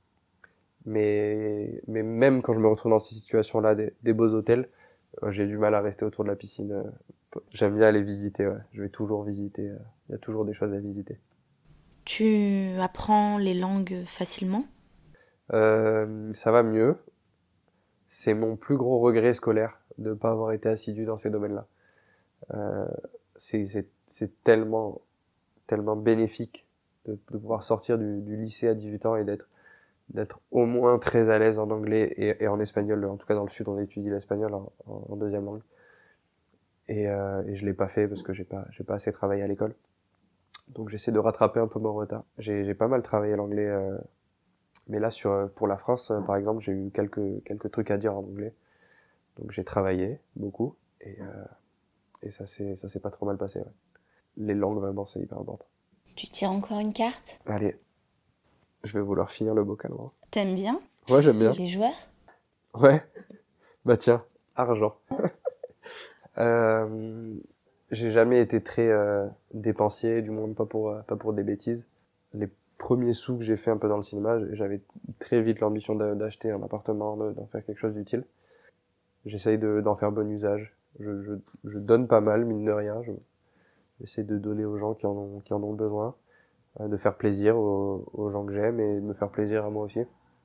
Mais même quand je me retrouve dans ces situations-là, des beaux hôtels, j'ai du mal à rester autour de la piscine. J'aime bien aller visiter, ouais. Je vais toujours visiter. Il y a toujours des choses à visiter. Tu apprends les langues facilement? Ça va mieux. C'est mon plus gros regret scolaire de ne pas avoir été assidu dans ces domaines-là. C'est tellement bénéfique de pouvoir sortir du lycée à 18 ans et d'être au moins très à l'aise en anglais et en espagnol. En tout cas, dans le sud, on étudie l'espagnol en deuxième langue. Et je l'ai pas fait parce que j'ai pas assez travaillé à l'école. Donc j'essaie de rattraper un peu mon retard. J'ai pas mal travaillé l'anglais, mais là pour la France, par exemple, j'ai eu quelques trucs à dire en anglais. Donc j'ai travaillé beaucoup et ça s'est pas trop mal passé. Ouais. Les langues vraiment c'est hyper important. Tu tires encore une carte? Allez, je vais vouloir finir le bocal. Moi. T'aimes bien? Ouais, j'aime bien. Les joueurs? Ouais. Bah tiens, argent. J'ai jamais été très dépensier, du moins pas pour des bêtises. Les premiers sous que j'ai fait un peu dans le cinéma, j'avais très vite l'ambition d'acheter un appartement, d'en faire quelque chose d'utile. J'essaye d'en faire bon usage. Je donne pas mal, mine de rien. J'essaie de donner aux gens qui en ont besoin, de faire plaisir aux gens que j'aime et de me faire plaisir à moi aussi.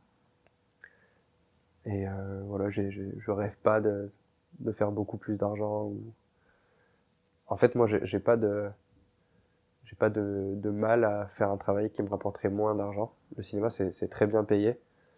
Et voilà, je rêve pas de faire beaucoup plus d'argent. En fait, moi, j'ai pas de mal à faire un travail qui me rapporterait moins d'argent. Le cinéma, c'est très bien payé.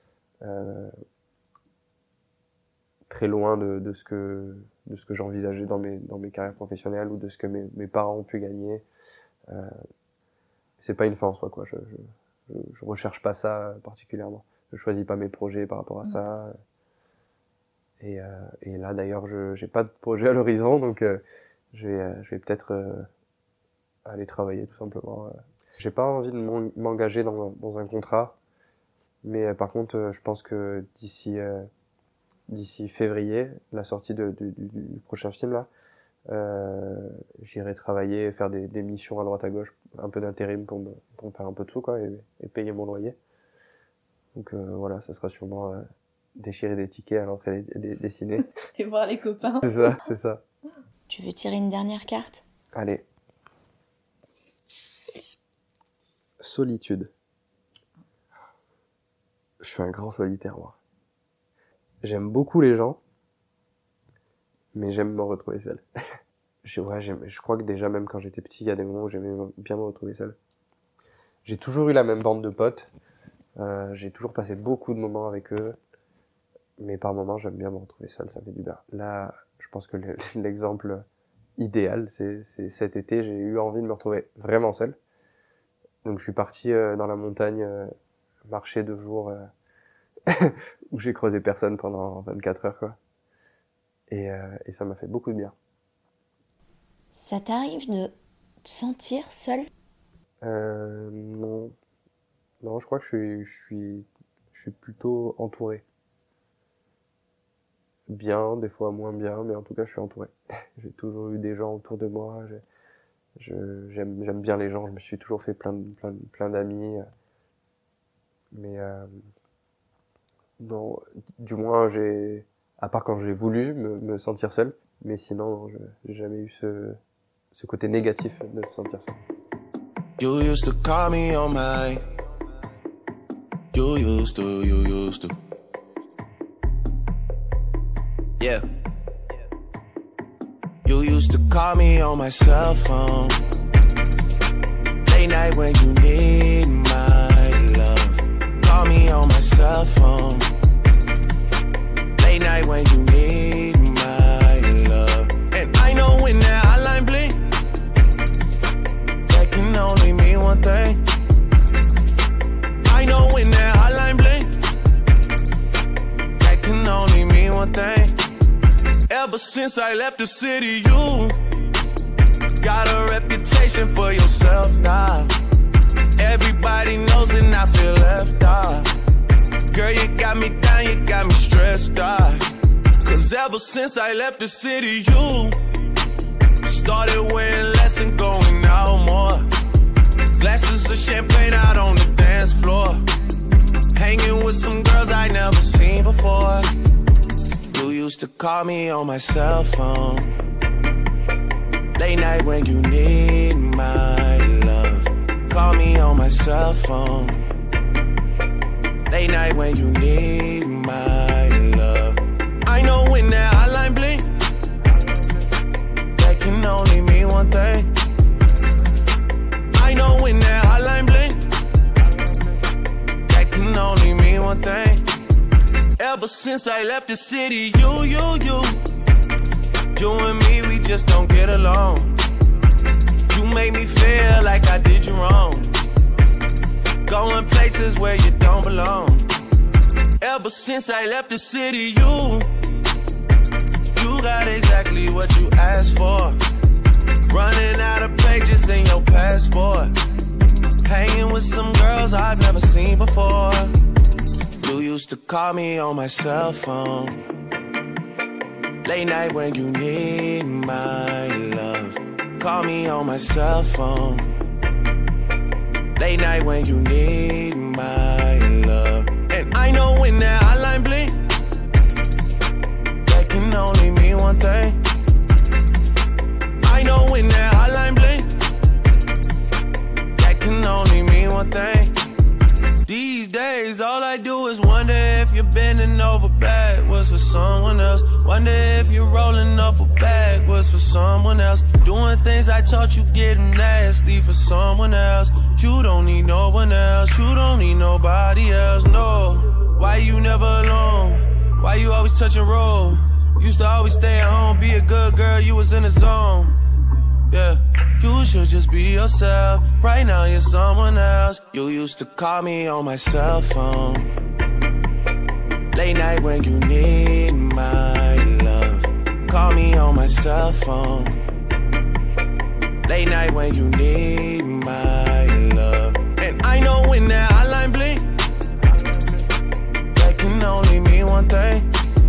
Très loin de ce que j'envisageais dans mes carrières professionnelles ou de ce que mes parents ont pu gagner. C'est pas une fin en soi, quoi. Je recherche pas ça particulièrement. Je choisis pas mes projets par rapport à ça. Et là, d'ailleurs, j'ai pas de projet à l'horizon, donc je vais peut-être aller travailler tout simplement. J'ai pas envie de m'engager dans un contrat, mais par contre, je pense que d'ici février, la sortie du prochain film là, j'irai travailler, faire des missions à droite à gauche, un peu d'intérim pour me faire un peu de sous quoi, et payer mon loyer. Donc voilà, ça sera sûrement déchirer des tickets à l'entrée des ciné. Et voir les copains. C'est ça. Tu veux tirer une dernière carte? Allez. Solitude. Je suis un grand solitaire, moi. J'aime beaucoup les gens, mais j'aime me retrouver seul. Je crois que déjà, même quand j'étais petit, il y a des moments où j'aimais bien me retrouver seul. J'ai toujours eu la même bande de potes, J'ai toujours passé beaucoup de moments avec eux, mais par moments j'aime bien me retrouver seul, ça fait du bien. Là, je pense que l'exemple idéal, c'est cet été, j'ai eu envie de me retrouver vraiment seul. Donc je suis parti dans la montagne, marcher 2 jours, où j'ai croisé personne pendant 24 heures, quoi. Et ça m'a fait beaucoup de bien. Ça t'arrive de te sentir seul ? Non. Non, je crois que je suis plutôt entouré. Bien, des fois moins bien, mais en tout cas, je suis entouré. J'ai toujours eu des gens autour de moi. J'aime bien les gens. Je me suis toujours fait plein d'amis. Mais non, du moins, à part quand j'ai voulu me sentir seul, mais sinon, j'ai jamais eu ce côté négatif de se sentir seul. You used to call me on my. You used to. Yeah. You used to call me on my cell phone. Late night when you need my love. Call me on my cell phone. Late night when you need my love. And I know when that hotline blink, that can only mean one thing. I know when that hotline blink, that can only mean one thing. Ever since I left the city, you got a reputation for yourself now. Everybody knows and I feel left out. Girl, you got me down, you got me stressed out. Cause ever since I left the city, you started wearing less and going out more. Glasses of champagne out on the dance floor. Hanging with some girls I never seen before. You used to call me on my cell phone. Late night when you need my love. Call me on my cell phone. Late night when you need my love. I know when that hotline blink, that can only mean one thing. I know when that hotline blink, that can only mean one thing. Ever since I left the city, you and me, we just don't get along. You made me feel like I did you wrong. Going places where you don't belong. Ever since I left the city, you got exactly what you asked for. Running out of pages in your passport. Hanging with some girls I've never seen before. You used to call me on my cell phone. Late night when you need my love. Call me on my cell phone. Late night when you need my love. And I know when that hotline blink, that can only mean one thing. I know when that hotline blink, that can only mean one thing. These days, all I do is wonder if you're bending over backwards for someone else. Wonder if you're rolling up a backwards for someone else. Doing things I taught you getting nasty for someone else. You don't need no one else. You don't need nobody else, no. Why you never alone? Why you always touch and roll? Used to always stay at home, be a good girl, you was in the zone. Yeah, you should just be yourself. Right now you're someone else. You used to call me on my cell phone. Late night when you need my love. Call me on my cell phone. Late night when you need my love. And I know when that hotline blink, that can only mean one thing.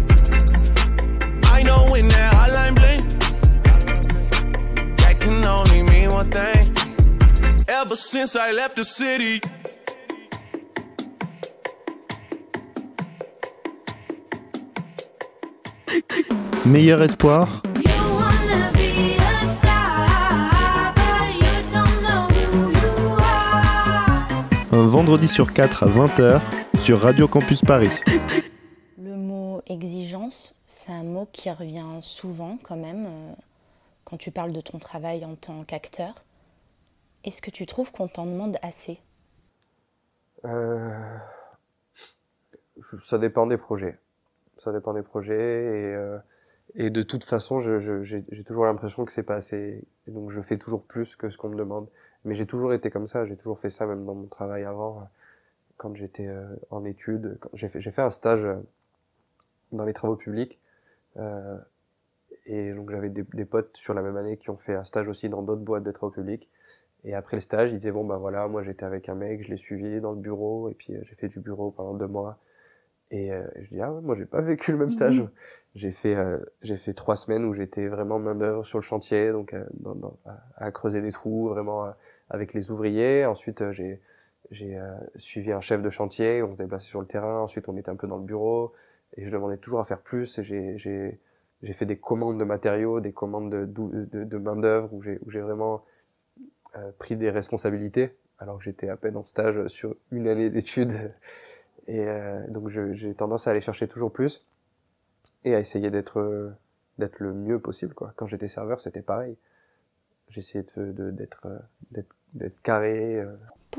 I know when that hotline blink, that can only mean one thing. Ever since I left the city. Meilleur espoir. Un vendredi sur 4 à 20h sur Radio Campus Paris. Le mot exigence, c'est un mot qui revient souvent quand même quand tu parles de ton travail en tant qu'acteur. Est-ce que tu trouves qu'on t'en demande assez ? Ça dépend des projets. Ça dépend des projets et de toute façon, j'ai toujours l'impression que c'est pas assez. Et donc je fais toujours plus que ce qu'on me demande. Mais j'ai toujours été comme ça, j'ai toujours fait ça même dans mon travail avant. Quand j'étais en études, j'ai fait un stage dans les travaux publics. Et donc j'avais des potes sur la même année qui ont fait un stage aussi dans d'autres boîtes de travaux publics. Et après le stage, ils disaient bon ben voilà, moi j'étais avec un mec, je l'ai suivi dans le bureau et puis j'ai fait du bureau pendant 2 mois. Et je dis ah ouais, moi j'ai pas vécu le même stage. J'ai fait 3 semaines où j'étais vraiment main d'œuvre sur le chantier, donc à creuser des trous vraiment avec les ouvriers. Ensuite j'ai suivi un chef de chantier, on se déplaçait sur le terrain. Ensuite on était un peu dans le bureau et je demandais toujours à faire plus. Et j'ai fait des commandes de matériaux, des commandes de main d'œuvre où j'ai vraiment pris des responsabilités alors que j'étais à peine en stage sur une année d'études. Et donc j'ai tendance à aller chercher toujours plus et à essayer d'être le mieux possible quoi. Quand j'étais serveur, c'était pareil. J'essayais d'être carré. Pourquoi ?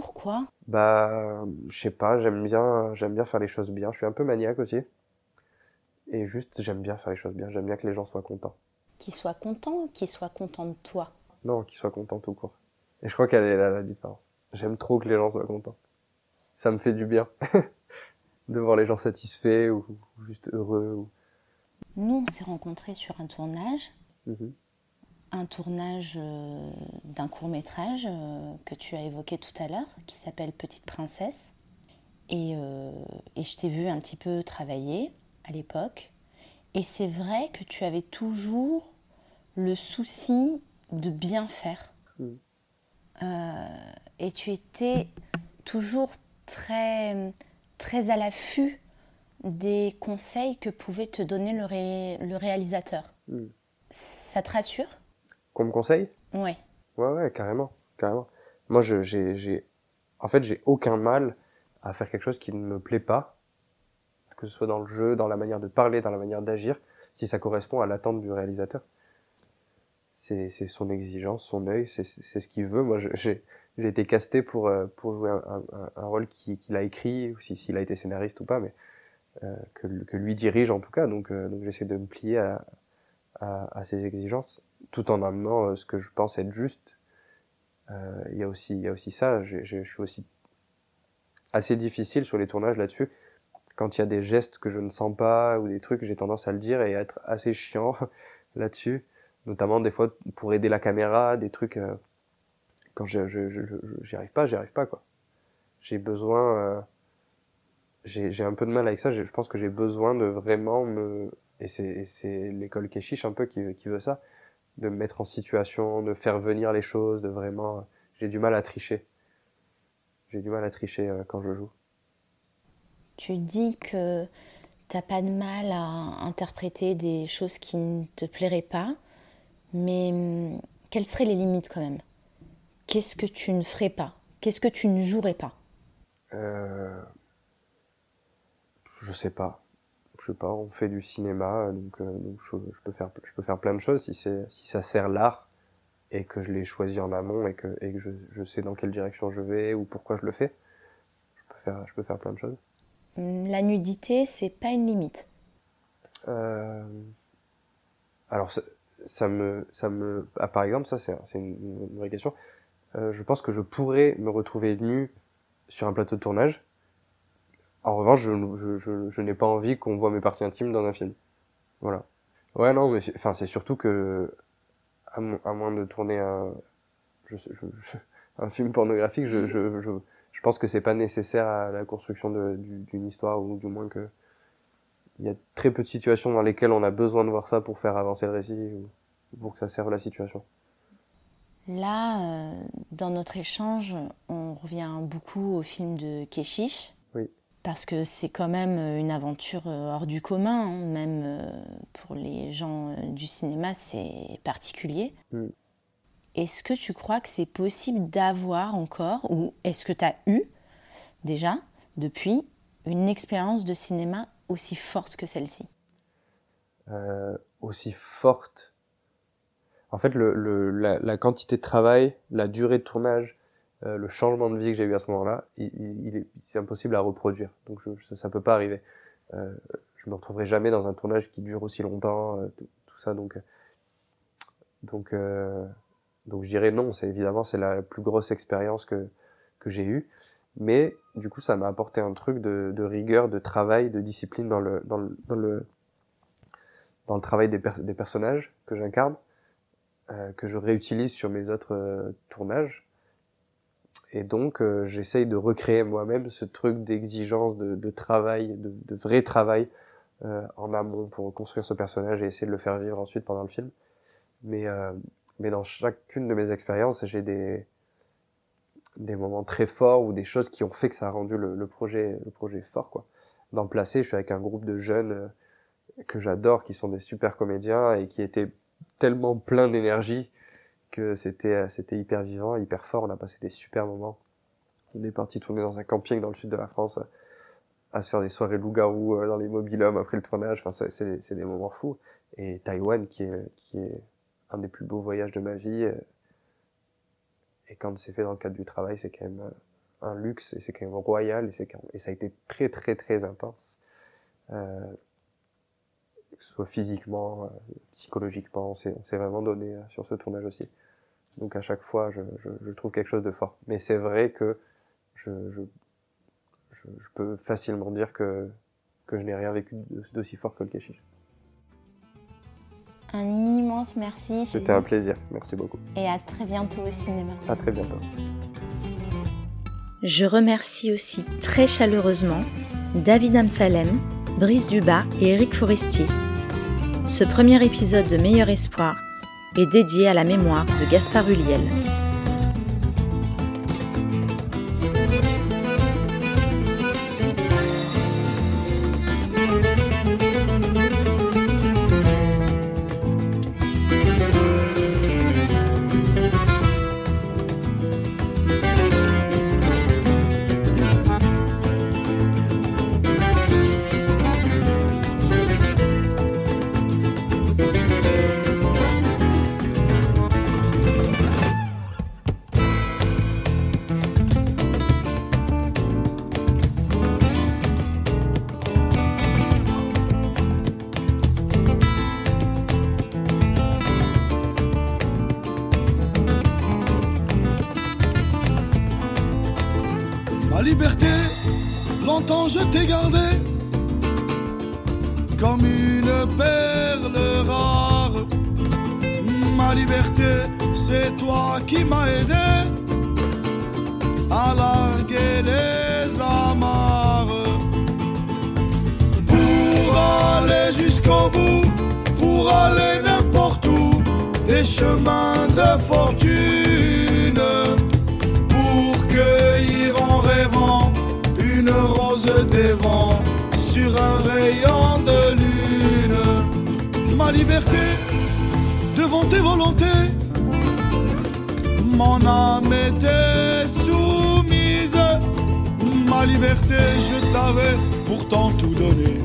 Bah, je sais pas, j'aime bien faire les choses bien. Je suis un peu maniaque aussi. Et juste, j'aime bien faire les choses bien. J'aime bien que les gens soient contents. Qu'ils soient contents ou qu'ils soient contents de toi ? Non, qu'ils soient contents tout court. Et je crois qu'elle est là la différence. J'aime trop que les gens soient contents. Ça me fait du bien. De voir les gens satisfaits ou juste heureux. Nous, on s'est rencontrés sur un tournage. Mm-hmm. Un tournage d'un court-métrage que tu as évoqué tout à l'heure, qui s'appelle Petite Princesse. Et je t'ai vu un petit peu travailler à l'époque. Et c'est vrai que tu avais toujours le souci de bien faire. Et tu étais toujours très, très à l'affût des conseils que pouvait te donner le réalisateur. Ça te rassure ? Qu'on me conseille ? Ouais. Ouais, carrément. Moi, en fait, j'ai aucun mal à faire quelque chose qui ne me plaît pas, que ce soit dans le jeu, dans la manière de parler, dans la manière d'agir, si ça correspond à l'attente du réalisateur. C'est son exigence, son œil, c'est ce qu'il veut. Moi, j'ai été casté pour jouer un rôle qu'il a écrit, ou s'il a été scénariste ou pas, mais que lui dirige en tout cas. Donc j'essaie de me plier à ses exigences, tout en amenant ce que je pense être juste. Il y a aussi ça. Je suis aussi assez difficile sur les tournages là-dessus. Quand il y a des gestes que je ne sens pas ou des trucs, j'ai tendance à le dire et à être assez chiant là-dessus. Notamment des fois pour aider la caméra, des trucs quand j'y arrive pas quoi. J'ai besoin, j'ai un peu de mal avec ça. Je pense que j'ai besoin de vraiment et c'est l'école Keshish un peu qui veut ça, de me mettre en situation, de faire venir les choses, de vraiment. J'ai du mal à tricher. Quand je joue. Tu dis que t'as pas de mal à interpréter des choses qui ne te plairaient pas, mais quelles seraient les limites quand même ? Qu'est-ce que tu ne ferais pas ? Qu'est-ce que tu ne jouerais pas ? Je sais pas, on fait du cinéma, donc je peux faire plein de choses si ça sert l'art et que je l'ai choisi en amont et que je sais dans quelle direction je vais ou pourquoi je le fais. Je peux faire plein de choses. La nudité, c'est pas une limite. Alors par exemple, ça c'est une vraie question. Je pense que je pourrais me retrouver nu sur un plateau de tournage. En revanche, je n'ai pas envie qu'on voit mes parties intimes dans un film. Voilà. Ouais, non, mais c'est surtout que, à moins de tourner un film pornographique, je pense que c'est pas nécessaire à la construction d'une histoire, ou du moins que il y a très peu de situations dans lesquelles on a besoin de voir ça pour faire avancer le récit, ou pour que ça serve la situation. Là, dans notre échange, on revient beaucoup au film de Keshish. Oui. Parce que c'est quand même une aventure hors du commun, hein. Même pour les gens du cinéma, c'est particulier. Est-ce que tu crois que c'est possible d'avoir encore, ou est-ce que tu as eu déjà, depuis, une expérience de cinéma aussi forte que celle-ci ? Aussi forte. En fait, la quantité de travail, la durée de tournage, le changement de vie que j'ai eu à ce moment-là, c'est impossible à reproduire. Donc ça peut pas arriver. Je me retrouverai jamais dans un tournage qui dure aussi longtemps, tout ça. Donc je dirais non. C'est la plus grosse expérience que j'ai eue. Mais du coup, ça m'a apporté un truc de rigueur, de travail, de discipline dans le travail des personnages que j'incarne, que je réutilise sur mes autres tournages. Et donc, j'essaye de recréer moi-même ce truc d'exigence, de travail, de vrai travail en amont pour construire ce personnage et essayer de le faire vivre ensuite pendant le film. Mais dans chacune de mes expériences, j'ai des moments très forts ou des choses qui ont fait que ça a rendu le projet fort, quoi. Dans Placé, je suis avec un groupe de jeunes que j'adore, qui sont des super comédiens et qui étaient tellement pleins d'énergie que c'était hyper vivant, hyper fort. On a passé des super moments. On est parti tourner dans un camping dans le sud de la France, à se faire des soirées loup-garou dans les mobil-hommes après le tournage. Enfin, c'est des moments fous. Et Taïwan, qui est un des plus beaux voyages de ma vie. Et quand c'est fait dans le cadre du travail, c'est quand même un luxe et c'est quand même royal et ça a été très très très intense. Que ce soit physiquement, psychologiquement, on s'est vraiment donné sur ce tournage aussi. Donc à chaque fois, je trouve quelque chose de fort. Mais c'est vrai que je peux facilement dire que je n'ai rien vécu d'aussi fort que le Keshish. Un immense merci. C'était un plaisir, merci beaucoup. Et à très bientôt au cinéma. À très bientôt. Je remercie aussi très chaleureusement David Amsalem, Brice Dubas et Éric Forestier. Ce premier épisode de Meilleur Espoir est dédié à la mémoire de Gaspard Ulliel. liberté, longtemps je t'ai gardé comme une perle rare. Ma liberté, c'est toi qui m'as aidé à larguer les amarres. Pour aller jusqu'au bout, pour aller n'importe où, des chemins de fortune, pour cueillir en rêvant une rose des vents sur un rayon de lune. Ma liberté devant tes volontés, mon âme était soumise. Ma liberté, je t'avais pourtant tout donné,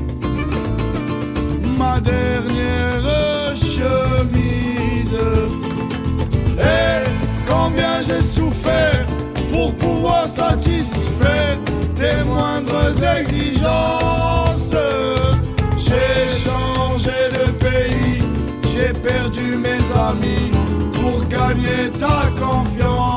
ma dernière chemise. Et combien j'ai souffert pour pouvoir satisfaire tes moindres exigences. J'ai changé de pays, j'ai perdu mes amis pour gagner ta confiance.